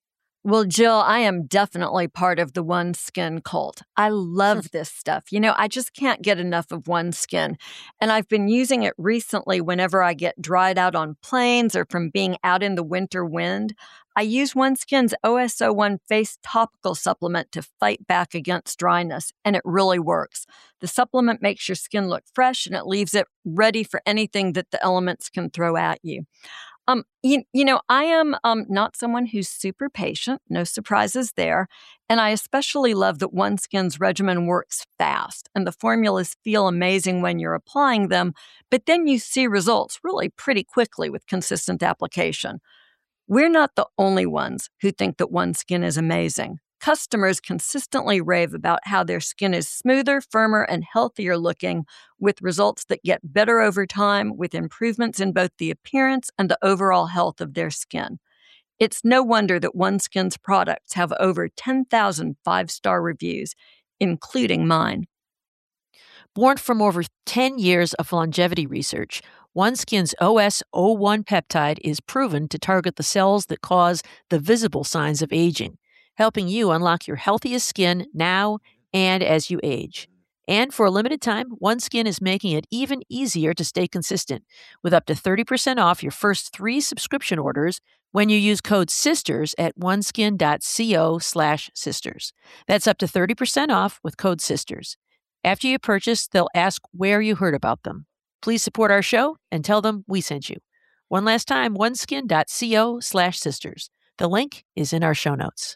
S2: Well, Jill, I am definitely part of the OneSkin cult. I love this stuff. You know, I just can't get enough of OneSkin. And I've been using it recently whenever I get dried out on planes or from being out in the winter wind. I use OneSkin's O S O one Face Topical Supplement to fight back against dryness, and it really works. The supplement makes your skin look fresh, and it leaves it ready for anything that the elements can throw at you. Um, you, you know, I am um, not someone who's super patient, no surprises there. And I especially love that OneSkin's regimen works fast and the formulas feel amazing when you're applying them, but then you see results really pretty quickly with consistent application. We're not the only ones who think that OneSkin is amazing. Customers consistently rave about how their skin is smoother, firmer, and healthier looking, with results that get better over time, with improvements in both the appearance and the overall health of their skin. It's no wonder that OneSkin's products have over ten thousand five-star reviews, including mine.
S1: Born from over ten years of longevity research, OneSkin's O S O one peptide is proven to target the cells that cause the visible signs of aging, helping you unlock your healthiest skin now and as you age. And for a limited time, OneSkin is making it even easier to stay consistent with up to thirty percent off your first three subscription orders when you use code SISTERS at oneskin.co slash sisters. That's up to thirty percent off with code SISTERS. After you purchase, they'll ask where you heard about them. Please support our show and tell them we sent you. One last time, oneskin.co slash sisters. The link is in our show notes.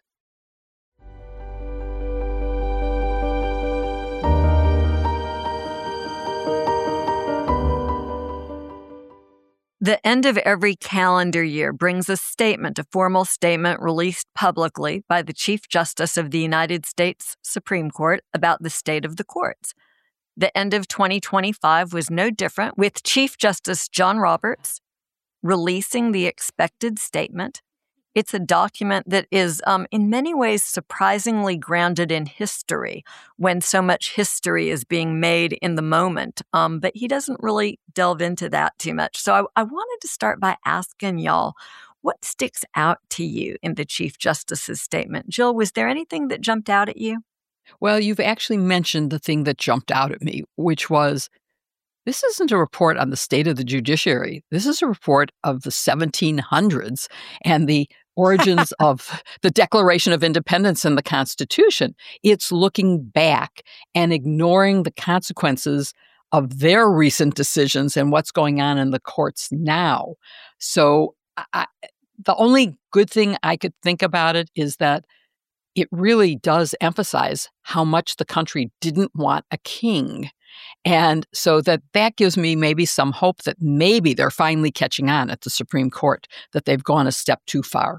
S2: The end of every calendar year brings a statement, a formal statement released publicly by the Chief Justice of the United States Supreme Court about the state of the courts. The end of twenty twenty-five was no different, with Chief Justice John Roberts releasing the expected statement. It's a document that is, um, in many ways, surprisingly grounded in history, when so much history is being made in the moment. Um, but he doesn't really delve into that too much. So I, I wanted to start by asking y'all, what sticks out to you in the Chief Justice's statement? Jill, was there anything that jumped out at you?
S3: Well, you've actually mentioned the thing that jumped out at me, which was, this isn't a report on the state of the judiciary. This is a report of the seventeen hundreds and the origins of the Declaration of Independence and the Constitution. It's looking back and ignoring the consequences of their recent decisions and what's going on in the courts now. So I, the only good thing I could think about it is that it really does emphasize how much the country didn't want a king. And so that that gives me maybe some hope that maybe they're finally catching on at the Supreme Court, that they've gone a step too far.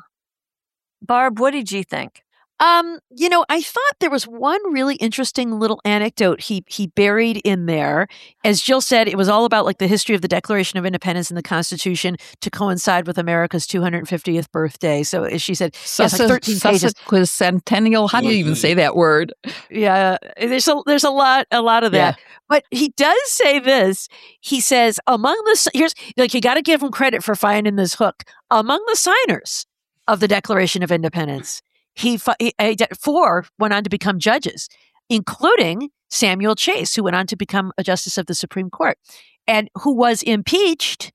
S2: Barb, what did you think?
S1: Um, you know, I thought there was one really interesting little anecdote he he buried in there. As Jill said, it was all about like the history of the Declaration of Independence and the Constitution to coincide with America's two hundred fiftieth birthday. So as she said, yes, like thirteen pages.
S3: Sesquicentennial. How do you even say that word?
S1: Yeah, there's a there's a lot a lot of that. Yeah. But he does say this. He says among the here's like you got to give him credit for finding this hook. Among the signers of the Declaration of Independence, He, he four went on to become judges, including Samuel Chase, who went on to become a justice of the Supreme Court, and who was impeached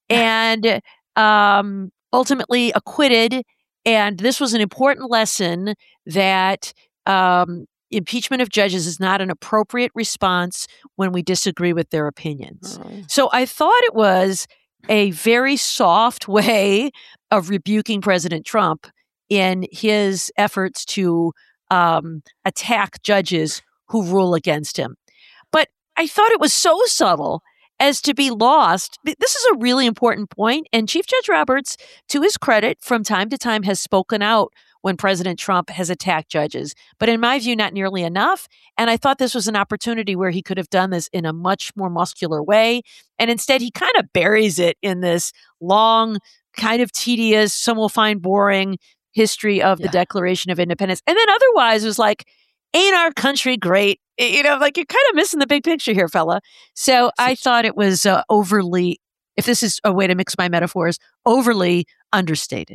S1: and um, ultimately acquitted. And this was an important lesson that um, impeachment of judges is not an appropriate response when we disagree with their opinions. Oh. So I thought it was a very soft way of rebuking President Trump in his efforts to um, attack judges who rule against him. But I thought it was so subtle as to be lost. This is a really important point, and Chief Judge Roberts, to his credit, from time to time has spoken out when President Trump has attacked judges. But in my view, not nearly enough. And I thought this was an opportunity where he could have done this in a much more muscular way. And instead, he kind of buries it in this long, kind of tedious, some will find boring history of the yeah. Declaration of Independence. And then otherwise it was like, ain't our country great? You know, like you're kind of missing the big picture here, fella. So I thought it was uh, overly, if this is a way to mix my metaphors, overly understated.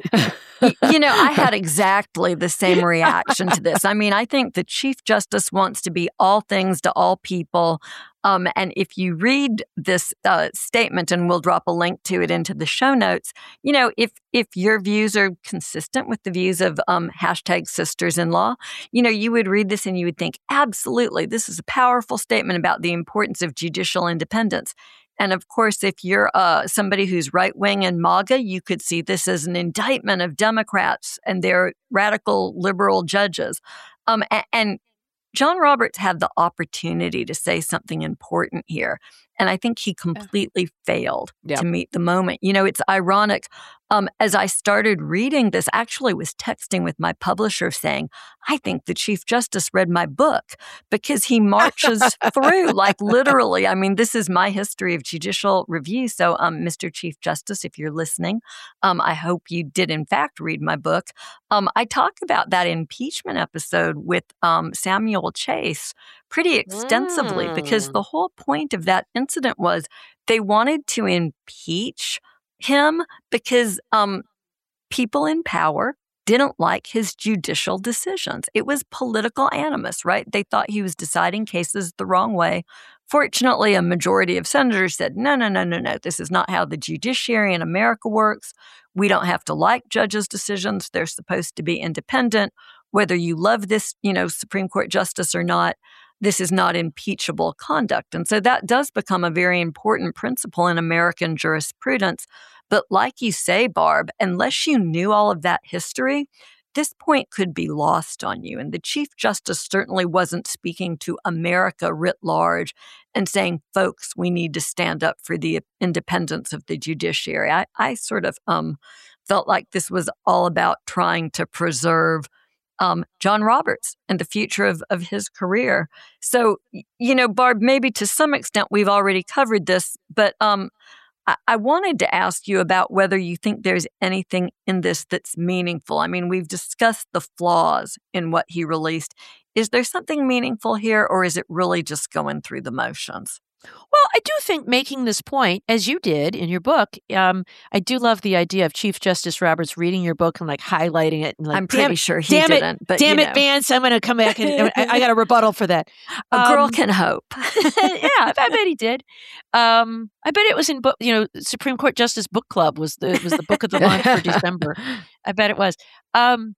S2: You know, I had exactly the same reaction to this. I mean, I think the Chief Justice wants to be all things to all people. Um, and if you read this uh, statement, and we'll drop a link to it into the show notes, you know, if if your views are consistent with the views of um, hashtag sisters-in-law, you know, you would read this and you would think, absolutely, this is a powerful statement about the importance of judicial independence. And of course, if you're uh, somebody who's right-wing and MAGA, you could see this as an indictment of Democrats and their radical liberal judges. Um, and, and John Roberts had the opportunity to say something important here. And I think he completely failed
S1: Yep.
S2: to meet the moment. You know, it's ironic. Um, as I started reading this, I actually was texting with my publisher saying, I think the Chief Justice read my book, because he marches through, like literally. I mean, this is my history of judicial review. So, um, Mister Chief Justice, if you're listening, um, I hope you did in fact read my book. Um, I talk about that impeachment episode with um, Samuel Chase pretty extensively,
S1: Mm.
S2: because the whole point of that incident was they wanted to impeach him because um, people in power didn't like his judicial decisions. It was political animus, right? They thought he was deciding cases the wrong way. Fortunately, a majority of senators said, no, no, no, no, no, this is not how the judiciary in America works. We don't have to like judges' decisions. They're supposed to be independent. Whether you love this, you know, Supreme Court justice or not, this is not impeachable conduct. And so that does become a very important principle in American jurisprudence. But like you say, Barb, unless you knew all of that history, this point could be lost on you. And the Chief Justice certainly wasn't speaking to America writ large and saying, folks, we need to stand up for the independence of the judiciary. I, I sort of um, felt like this was all about trying to preserve Um, John Roberts and the future of, of his career. So, you know, Barb, maybe to some extent we've already covered this, but um, I, I wanted to ask you about whether you think there's anything in this that's meaningful. I mean, we've discussed the flaws in what he released. Is there something meaningful here, or is it really just going through the motions?
S1: Well, I do think making this point, as you did in your book, um, I do love the idea of Chief Justice Roberts reading your book and like highlighting it. And like,
S2: I'm pretty
S1: damn,
S2: sure he
S1: damn
S2: didn't.
S1: It,
S2: but
S1: damn
S2: you
S1: it,
S2: know.
S1: Vance! I'm going to come back and I, I got a rebuttal for that.
S2: A girl
S1: Um,
S2: can hope.
S1: yeah, I bet he did. Um, I bet it was in book. You know, Supreme Court Justice Book Club was the was the book of the month for December. I bet it was. Um,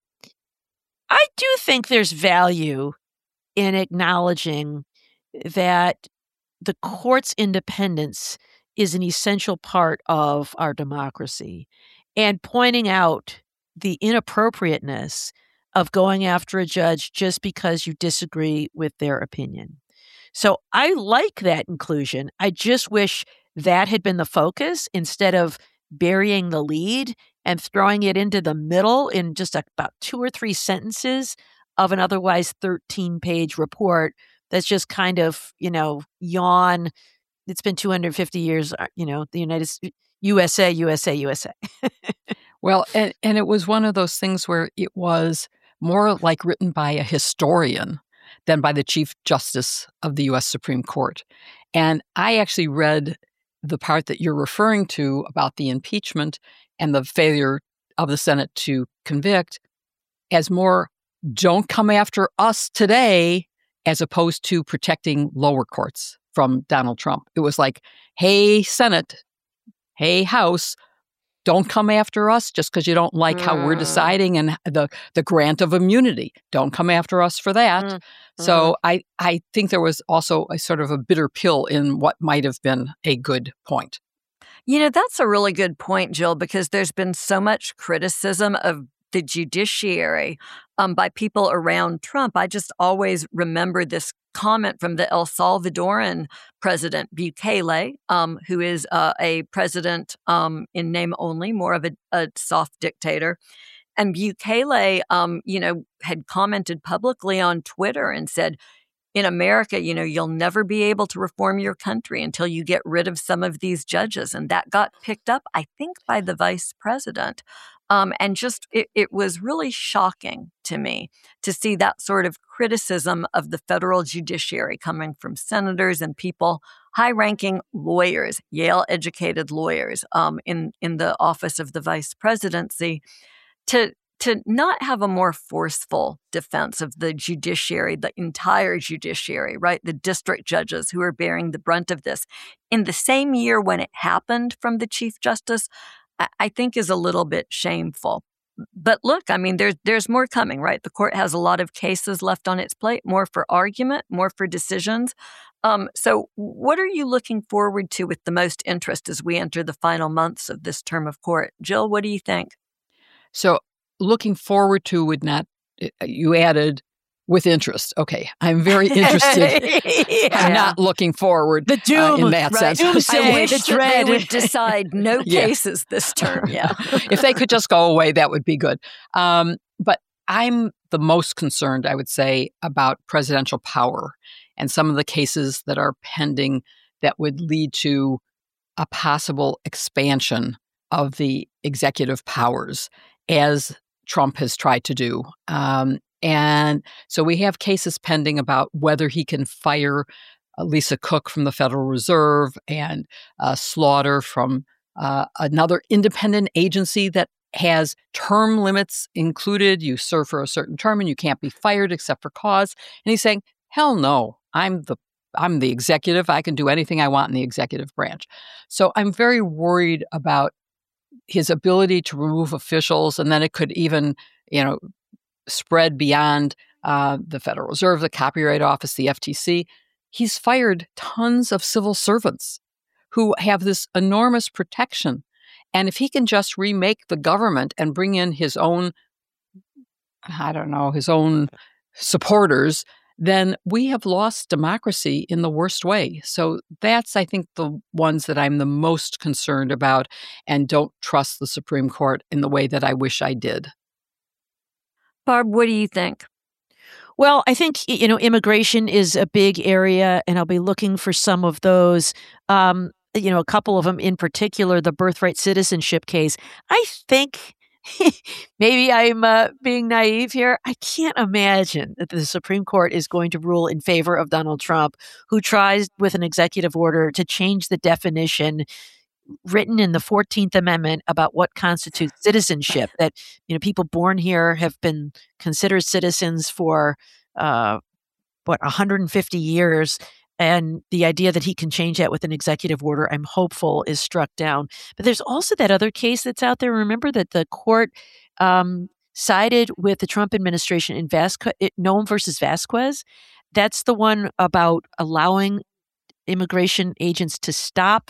S1: I do think there's value in acknowledging that the court's independence is an essential part of our democracy, and pointing out the inappropriateness of going after a judge just because you disagree with their opinion. So I like that inclusion. I just wish that had been the focus instead of burying the lead and throwing it into the middle in just a, about two or three sentences of an otherwise thirteen-page report that's just kind of, you know, yawn. It's been two hundred fifty years, you know, the United States, U S A, U S A, U S A.
S3: Well, and, and it was one of those things where it was more like written by a historian than by the Chief Justice of the U S Supreme Court. And I actually read the part that you're referring to about the impeachment and the failure of the Senate to convict as more, don't come after us today, as opposed to protecting lower courts from Donald Trump. It was like, hey, Senate, hey, House, don't come after us just because you don't like mm. how we're deciding and the, the grant of immunity. Don't come after us for that. Mm. So I, I think there was also a sort of a bitter pill in what might have been a good point.
S2: You know, that's a really good point, Jill, because there's been so much criticism of the judiciary um, by people around Trump. I just always remember this comment from the El Salvadoran president, Bukele, um, who is uh, a president um, in name only, more of a, a soft dictator. And Bukele, um, you know, had commented publicly on Twitter and said, in America, you know, you'll never be able to reform your country until you get rid of some of these judges. And that got picked up, I think, by the vice president. Um, and just it, it was really shocking to me to see that sort of criticism of the federal judiciary coming from senators and people, high-ranking lawyers, Yale-educated lawyers um, in, in the office of the vice presidency. to to not have a more forceful defense of the judiciary, the entire judiciary, right? The district judges who are bearing the brunt of this in the same year when it happened from the Chief Justice, I, I think is a little bit shameful. But look, I mean, there's there's more coming, right? The court has a lot of cases left on its plate, more for argument, more for decisions. Um, so what are you looking forward to with the most interest as we enter the final months of this term of court? Jill, what do you think?
S3: So looking forward to would not, you added with interest. Okay, I'm very interested.
S2: Yeah.
S3: I'm not looking forward
S1: The doom,
S3: uh, in that
S1: right?
S3: sense.
S1: Doomsday,
S2: I wish
S1: the
S2: that
S1: dread.
S2: they would decide no
S3: Yeah.
S2: cases this term. Yeah.
S3: If they could just go away, that would be good. Um, but I'm the most concerned, I would say, about presidential power and some of the cases that are pending that would lead to a possible expansion of the executive powers, as Trump has tried to do. Um, and so we have cases pending about whether he can fire uh, Lisa Cook from the Federal Reserve and uh, Slaughter from uh, another independent agency that has term limits included. You serve for a certain term and you can't be fired except for cause. And he's saying, hell no, I'm the I'm the executive. I can do anything I want in the executive branch. So I'm very worried about his ability to remove officials, and then it could even, you know, spread beyond uh, the Federal Reserve, the Copyright Office, the F T C. He's fired tons of civil servants who have this enormous protection. And if he can just remake the government and bring in his own, I don't know, his own supporters, then we have lost democracy in the worst way. So that's, I think, the ones that I'm the most concerned about and don't trust the Supreme Court in the way that I wish I did.
S2: Barb, what do you think?
S1: Well, I think, you know, immigration is a big area, and I'll be looking for some of those. Um, you know, a couple of them in particular, the birthright citizenship case. I think maybe I'm uh, being naive here. I can't imagine that the Supreme Court is going to rule in favor of Donald Trump, who tries with an executive order to change the definition written in the fourteenth Amendment about what constitutes citizenship, that, you know, people born here have been considered citizens for, uh, what, one hundred fifty years. And the idea that he can change that with an executive order, I'm hopeful, is struck down. But there's also that other case that's out there. Remember that the court um, sided with the Trump administration in Vasquez, Noem versus Vasquez. That's the one about allowing immigration agents to stop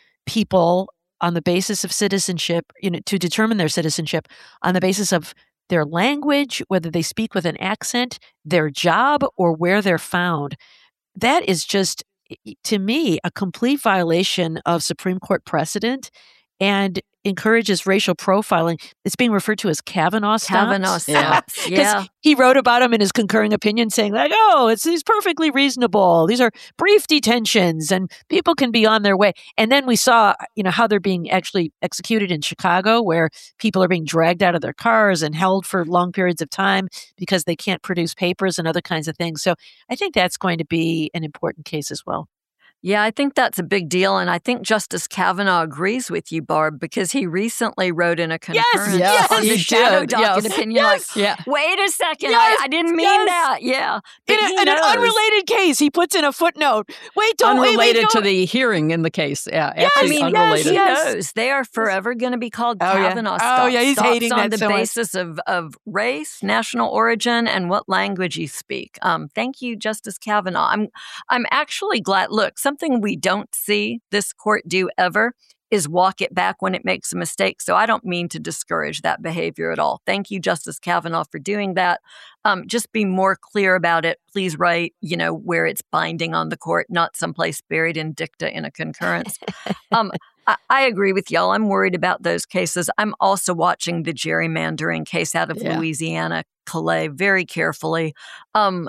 S1: people on the basis of citizenship, you know, to determine their citizenship on the basis of their language, whether they speak with an accent, their job, or where they're found. That is just, to me, a complete violation of Supreme Court precedent and encourages racial profiling. It's being referred to as Kavanaugh stops.
S2: Kavanaugh stops, yeah.
S1: He wrote about him in his concurring opinion saying, like, oh, it's he's perfectly reasonable. These are brief detentions and people can be on their way. And then we saw, you know, how they're being actually executed in Chicago, where people are being dragged out of their cars and held for long periods of time because they can't produce papers and other kinds of things. So I think that's going to be an important case as well.
S2: Yeah, I think that's a big deal. And I think Justice Kavanaugh agrees with you, Barb, because he recently wrote in a concurrence
S3: yes,
S2: on
S3: he
S2: the shadow
S3: did,
S2: docket
S3: yes.
S2: opinion,
S1: Yes.
S2: like,
S3: Yeah.
S2: wait a second,
S1: Yes,
S2: I, I didn't mean
S1: yes.
S2: that. Yeah. But
S1: In, a,
S2: he
S1: in an
S2: knows.
S1: unrelated case, he puts in a footnote. Wait, don't wait,
S3: Unrelated
S1: wait,
S3: to
S1: don't-
S3: the hearing in the case. Yeah,
S1: Yes,
S2: I
S3: absolutely
S2: mean,
S3: unrelated.
S2: he
S1: yes.
S2: knows they are forever going to be called
S1: Oh, yeah.
S2: Kavanaugh
S1: Oh,
S2: stops.
S1: yeah, he's
S2: stops
S1: hating
S2: on
S1: that
S2: the
S1: so much.
S2: basis of, of race, national origin, and what language you speak. Um, thank you, Justice Kavanaugh. I'm, I'm actually glad. Look, something we don't see this court do ever is walk it back when it makes a mistake. So I don't mean to discourage that behavior at all. Thank you, Justice Kavanaugh, for doing that. Um, just be more clear about it. Please write, you know, where it's binding on the court, not someplace buried in dicta in a concurrence. um, I, I agree with y'all. I'm worried about those cases. I'm also watching the gerrymandering case out of
S3: Yeah.
S2: Louisiana, Calais, very carefully. Um,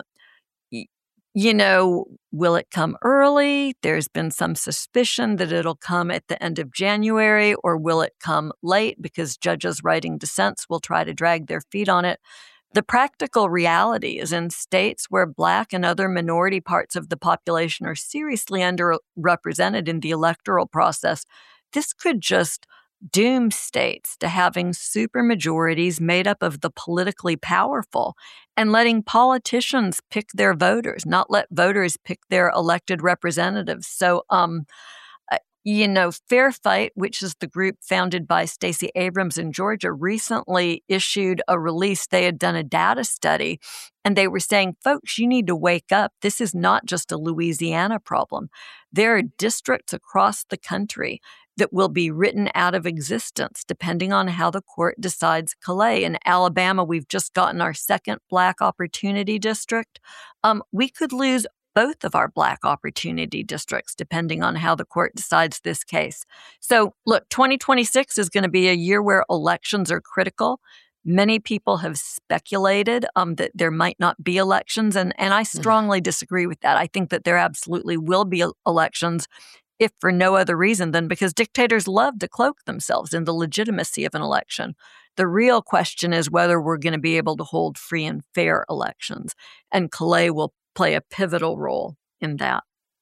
S2: You know, will it come early? There's been some suspicion that it'll come at the end of January, or will it come late because judges writing dissents will try to drag their feet on it? The practical reality is in states where Black and other minority parts of the population are seriously underrepresented in the electoral process, this could just doom states to having supermajorities made up of the politically powerful and letting politicians pick their voters, not let voters pick their elected representatives. So, um, uh, you know, Fair Fight, which is the group founded by Stacey Abrams in Georgia, recently issued a release. They had done a data study, and they were saying, folks, you need to wake up. This is not just a Louisiana problem. There are districts across the country that will be written out of existence depending on how the court decides Calais. In Alabama, we've just gotten our second Black Opportunity District. Um, we could lose both of our Black Opportunity Districts depending on how the court decides this case. So look, twenty twenty-six is going to be a year where elections are critical. Many people have speculated um, that there might not be elections, and, and I strongly disagree with that. I think that there absolutely will be elections, if for no other reason than because dictators love to cloak themselves in the legitimacy of an election. The real question is whether we're going to be able to hold free and fair elections, and Calais will play a pivotal role in that.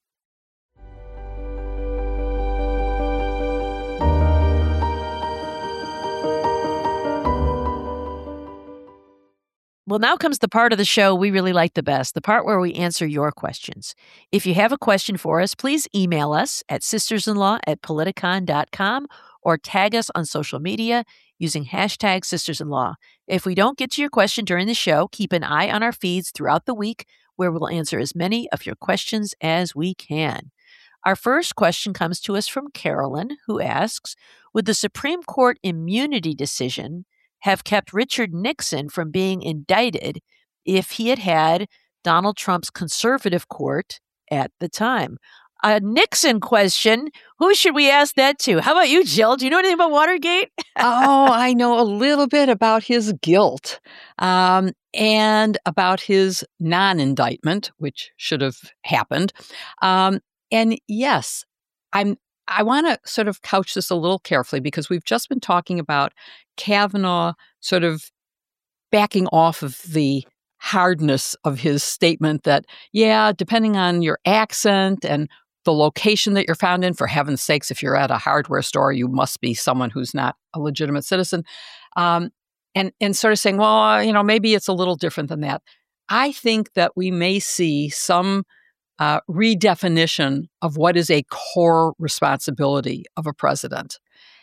S1: Well, now comes the part of the show we really like the best, the part where we answer your questions. If you have a question for us, please email us at sistersinlaw at politicon dot com or tag us on social media using hashtag sistersinlaw. If we don't get to your question during the show, keep an eye on our feeds throughout the week where we'll answer as many of your questions as we can. Our first question comes to us from Carolyn, who asks, would the Supreme Court immunity decision have kept Richard Nixon from being indicted if he had had Donald Trump's conservative court at the time? A Nixon question. Who should we ask that to? How about you, Jill? Do you know anything about Watergate?
S3: Oh, I know a little bit about his guilt um, and about his non-indictment, which should have happened. Um, and yes, I'm. I want to sort of couch this a little carefully because we've just been talking about Kavanaugh sort of backing off of the hardness of his statement that, yeah, depending on your accent and the location that you're found in, for heaven's sakes, if you're at a hardware store, you must be someone who's not a legitimate citizen. Um, and, and sort of saying, well, you know, maybe it's a little different than that. I think that we may see some Uh, redefinition of what is a core responsibility of a president.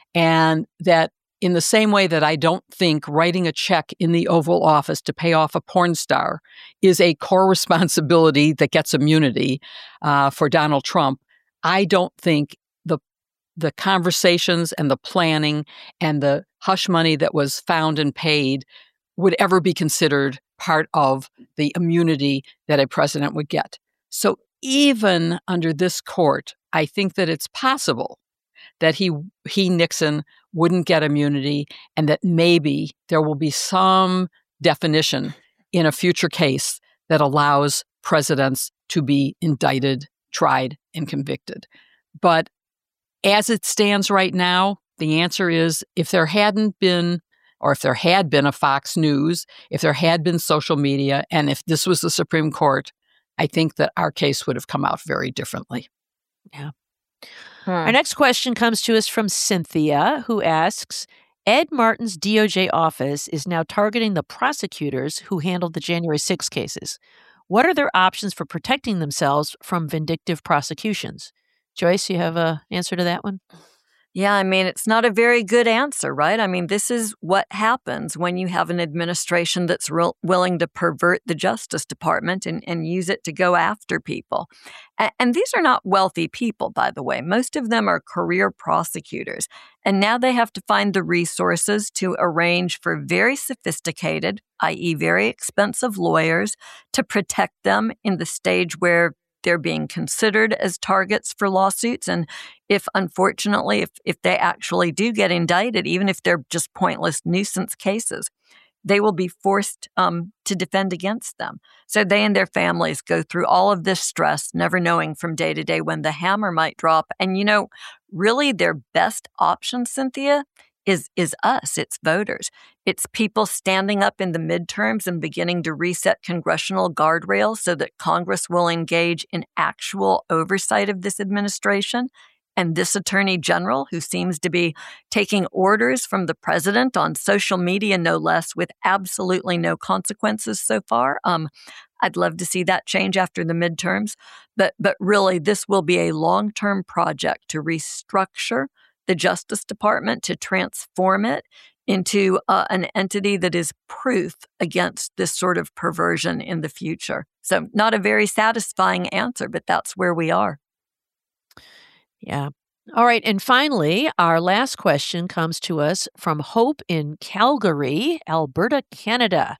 S3: And that in the same way that I don't think writing a check in the Oval Office to pay off a porn star is a core responsibility that gets immunity uh, for Donald Trump, I don't think the the conversations and the planning and the hush money that was found and paid would ever be considered part of the immunity that a president would get. So even under this court, I think that it's possible that he, he, Nixon, wouldn't get immunity and that maybe there will be some definition in a future case that allows presidents to be indicted, tried, and convicted. But as it stands right now, the answer is if there hadn't been, or if there had been a Fox News, if there had been social media, and if this was the Supreme Court, I think that our case would have come out very differently.
S1: Yeah. Hmm. Our next question comes to us from Cynthia, who asks, Ed Martin's D O J office is now targeting the prosecutors who handled the January sixth cases. What are their options for protecting themselves from vindictive prosecutions? Joyce, you have an answer to that one?
S2: Yeah, I mean, it's not a very good answer, right? I mean, this is what happens when you have an administration that's real, willing to pervert the Justice Department and, and use it to go after people. And, and these are not wealthy people, by the way. Most of them are career prosecutors. And now they have to find the resources to arrange for very sophisticated, that is very expensive lawyers to protect them in the stage where they're being considered as targets for lawsuits. And if, unfortunately, if, if they actually do get indicted, even if they're just pointless nuisance cases, they will be forced um, to defend against them. So they and their families go through all of this stress, never knowing from day to day when the hammer might drop. And, you know, really their best option, Cynthia, is is us. It's voters. It's people standing up in the midterms and beginning to reset congressional guardrails so that Congress will engage in actual oversight of this administration And this attorney general, who seems to be taking orders from the president on social media, no less, with absolutely no consequences so far. Um, I'd love to see that change after the midterms. But, but really, this will be a long-term project to restructure the Justice Department, to transform it into uh, an entity that is proof against this sort of perversion in the future. So not a very satisfying answer, but that's where we are.
S1: Yeah. All right. And finally, our last question comes to us from Hope in Calgary, Alberta, Canada.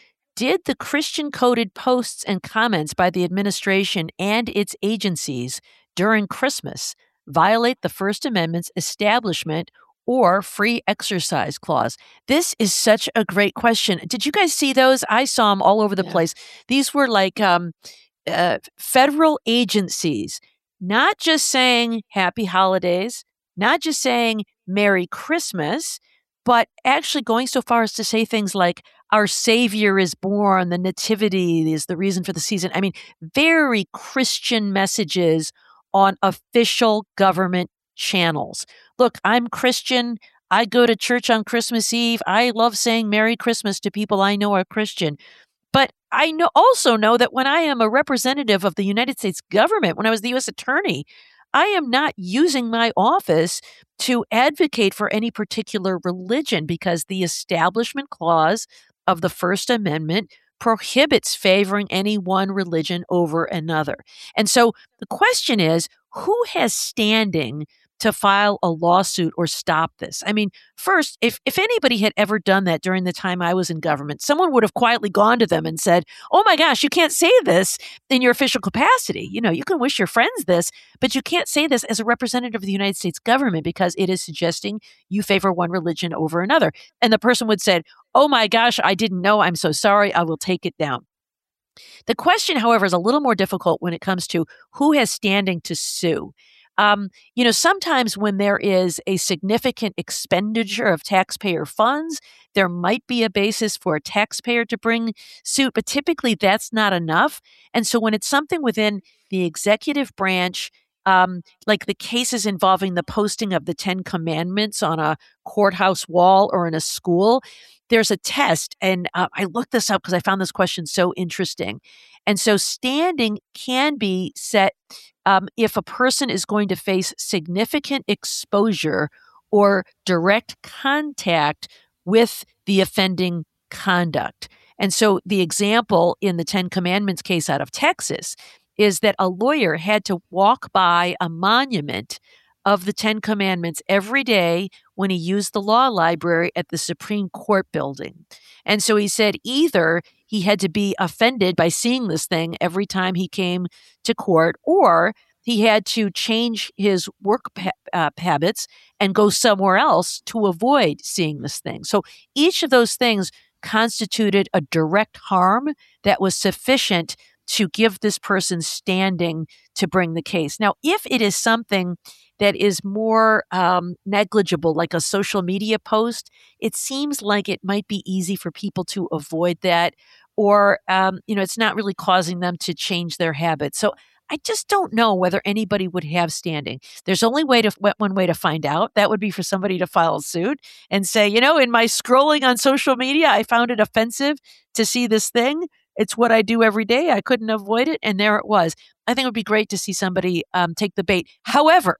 S1: Did the Christian-coded posts and comments by the administration and its agencies during Christmas violate the First Amendment's establishment or free exercise clause? This is such a great question. Did you guys see those? I saw them all over the
S3: Yeah.
S1: place. These were like um, uh, federal agencies, not just saying happy holidays, not just saying Merry Christmas, but actually going so far as to say things like, our Savior is born, the nativity is the reason for the season. I mean, very Christian messages on official government channels. Look, I'm Christian. I go to church on Christmas Eve. I love saying Merry Christmas to people I know are Christian. But I know also know that when I am a representative of the United States government, when I was the U S attorney, I am not using my office to advocate for any particular religion, because the Establishment Clause of the First Amendment prohibits favoring any one religion over another. And so the question is, who has standing to file a lawsuit or stop this? I mean, first, if, if anybody had ever done that during the time I was in government, someone would have quietly gone to them and said, oh my gosh, you can't say this in your official capacity. You know, you can wish your friends this, but you can't say this as a representative of the United States government because it is suggesting you favor one religion over another. And the person would say, oh my gosh, I didn't know. I'm so sorry. I will take it down. The question, however, is a little more difficult when it comes to who has standing to sue. Um, you know, sometimes when there is a significant expenditure of taxpayer funds, there might be a basis for a taxpayer to bring suit, but typically that's not enough. And so when it's something within the executive branch, um, like the cases involving the posting of the Ten Commandments on a courthouse wall or in a school, there's a test. And uh, I looked this up because I found this question so interesting. And so standing can be set um, if a person is going to face significant exposure or direct contact with the offending conduct. And so the example in the Ten Commandments case out of Texas is that a lawyer had to walk by a monument of the Ten Commandments every day when he used the law library at the Supreme Court building. And so he said either he had to be offended by seeing this thing every time he came to court, or he had to change his work ha- uh, habits and go somewhere else to avoid seeing this thing. So each of those things constituted a direct harm that was sufficient to give this person standing to bring the case. Now, if it is something that is more um, negligible, like a social media post, it seems like it might be easy for people to avoid that, or um, you know, it's not really causing them to change their habits. So I just don't know whether anybody would have standing. There's only way to one way to find out. That would be for somebody to file a suit and say, you know, in my scrolling on social media, I found it offensive to see this thing. It's what I do every day. I couldn't avoid it. And there it was. I think it would be great to see somebody um, take the bait. However,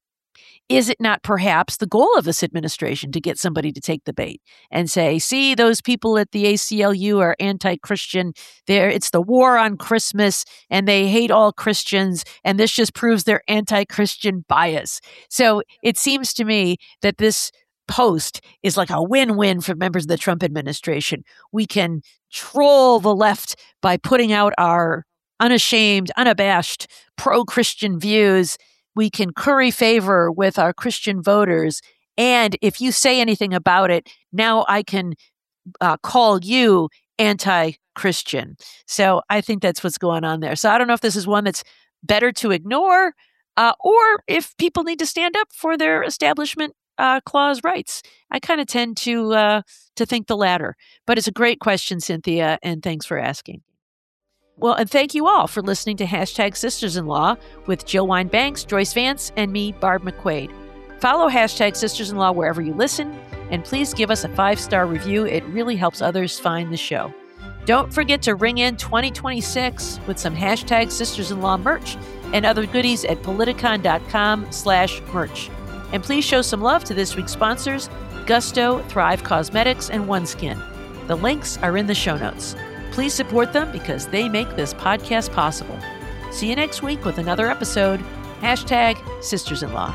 S1: is it not perhaps the goal of this administration to get somebody to take the bait and say, see, those people at the A C L U are anti-Christian. There, it's the war on Christmas and they hate all Christians. And this just proves their anti-Christian bias. So it seems to me that this post is like a win-win for members of the Trump administration. We can troll the left by putting out our unashamed, unabashed, pro-Christian views. We can curry favor with our Christian voters. And if you say anything about it, now I can uh, call you anti-Christian. So I think that's what's going on there. So I don't know if this is one that's better to ignore uh, or if people need to stand up for their establishment uh, clause rights. I kind of tend to uh, to think the latter. But it's a great question, Cynthia, and thanks for asking. Well, and thank you all for listening to Hashtag Sisters-in-Law with Jill Wine-Banks, Joyce Vance, and me, Barb McQuaid. Follow Hashtag Sisters-in-Law wherever you listen, and please give us a five-star review. It really helps others find the show. Don't forget to ring in twenty twenty-six with some Hashtag Sisters-in-Law merch and other goodies at politicon.com slash merch. And please show some love to this week's sponsors, Gusto, Thrive Cosmetics, and OneSkin. The links are in the show notes. Please support them because they make this podcast possible. See you next week with another episode. Hashtag Sisters-in-Law.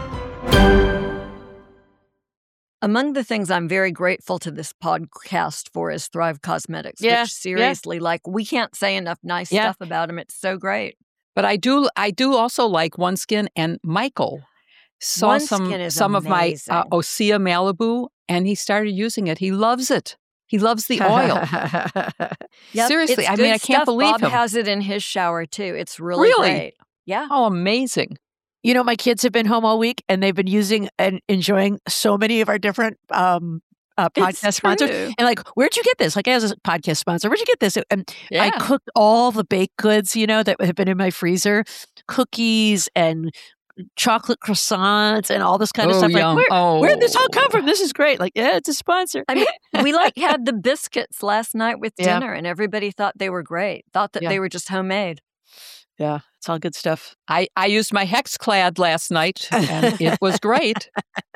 S2: Among the things I'm very grateful to this podcast for is Thrive Cosmetics.
S1: Yeah,
S2: which seriously, yeah. like, we can't say enough nice
S1: yeah.
S2: stuff about them. It's so great.
S3: But I do, I do also like OneSkin, and Michael saw
S2: OneSkin
S3: some
S2: is
S3: some
S2: amazing.
S3: of my uh, Osea Malibu, and he started using it. He loves it. He loves the oil.
S2: Yep,
S3: Seriously,
S2: it's
S3: I mean,
S2: good
S3: I can't
S2: stuff.
S3: believe
S2: Bob
S3: him.
S2: has it in his shower too. It's really,
S3: Really?
S2: great. Yeah.
S3: Oh, amazing.
S1: You know, my kids have been home all week, and they've been using and enjoying so many of our different um, uh, podcast
S2: It's
S1: sponsors.
S2: true.
S1: And like, where'd you get this? Like, as a podcast sponsor, where'd you get this? And
S3: Yeah.
S1: I cooked all the baked goods, you know, that have been in my freezer, cookies and chocolate croissants and all this kind of
S3: Oh,
S1: stuff. Like,
S3: yum.
S1: where,
S3: Oh.
S1: where'd this all come from? This is great. Like, yeah, it's a sponsor.
S2: I mean, we like had the biscuits last night with
S1: Yeah.
S2: dinner, and everybody thought they were great. Thought that
S1: Yeah.
S2: they were just homemade.
S1: Yeah, it's all good stuff.
S3: I, I used my Hexclad last night, and it was great.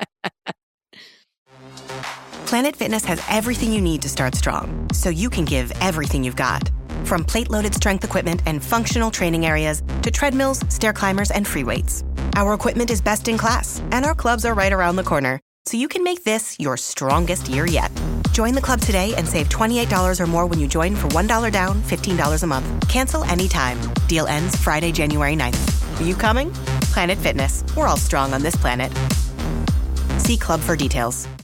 S4: Planet Fitness has everything you need to start strong, so you can give everything you've got. From plate-loaded strength equipment and functional training areas to treadmills, stair climbers, and free weights. Our equipment is best in class, and our clubs are right around the corner, so you can make this your strongest year yet. Join the club today and save twenty-eight dollars or more when you join for one dollar down, fifteen dollars a month. Cancel anytime. Deal ends Friday, January ninth. Are you coming? Planet Fitness. We're all strong on this planet. See club for details.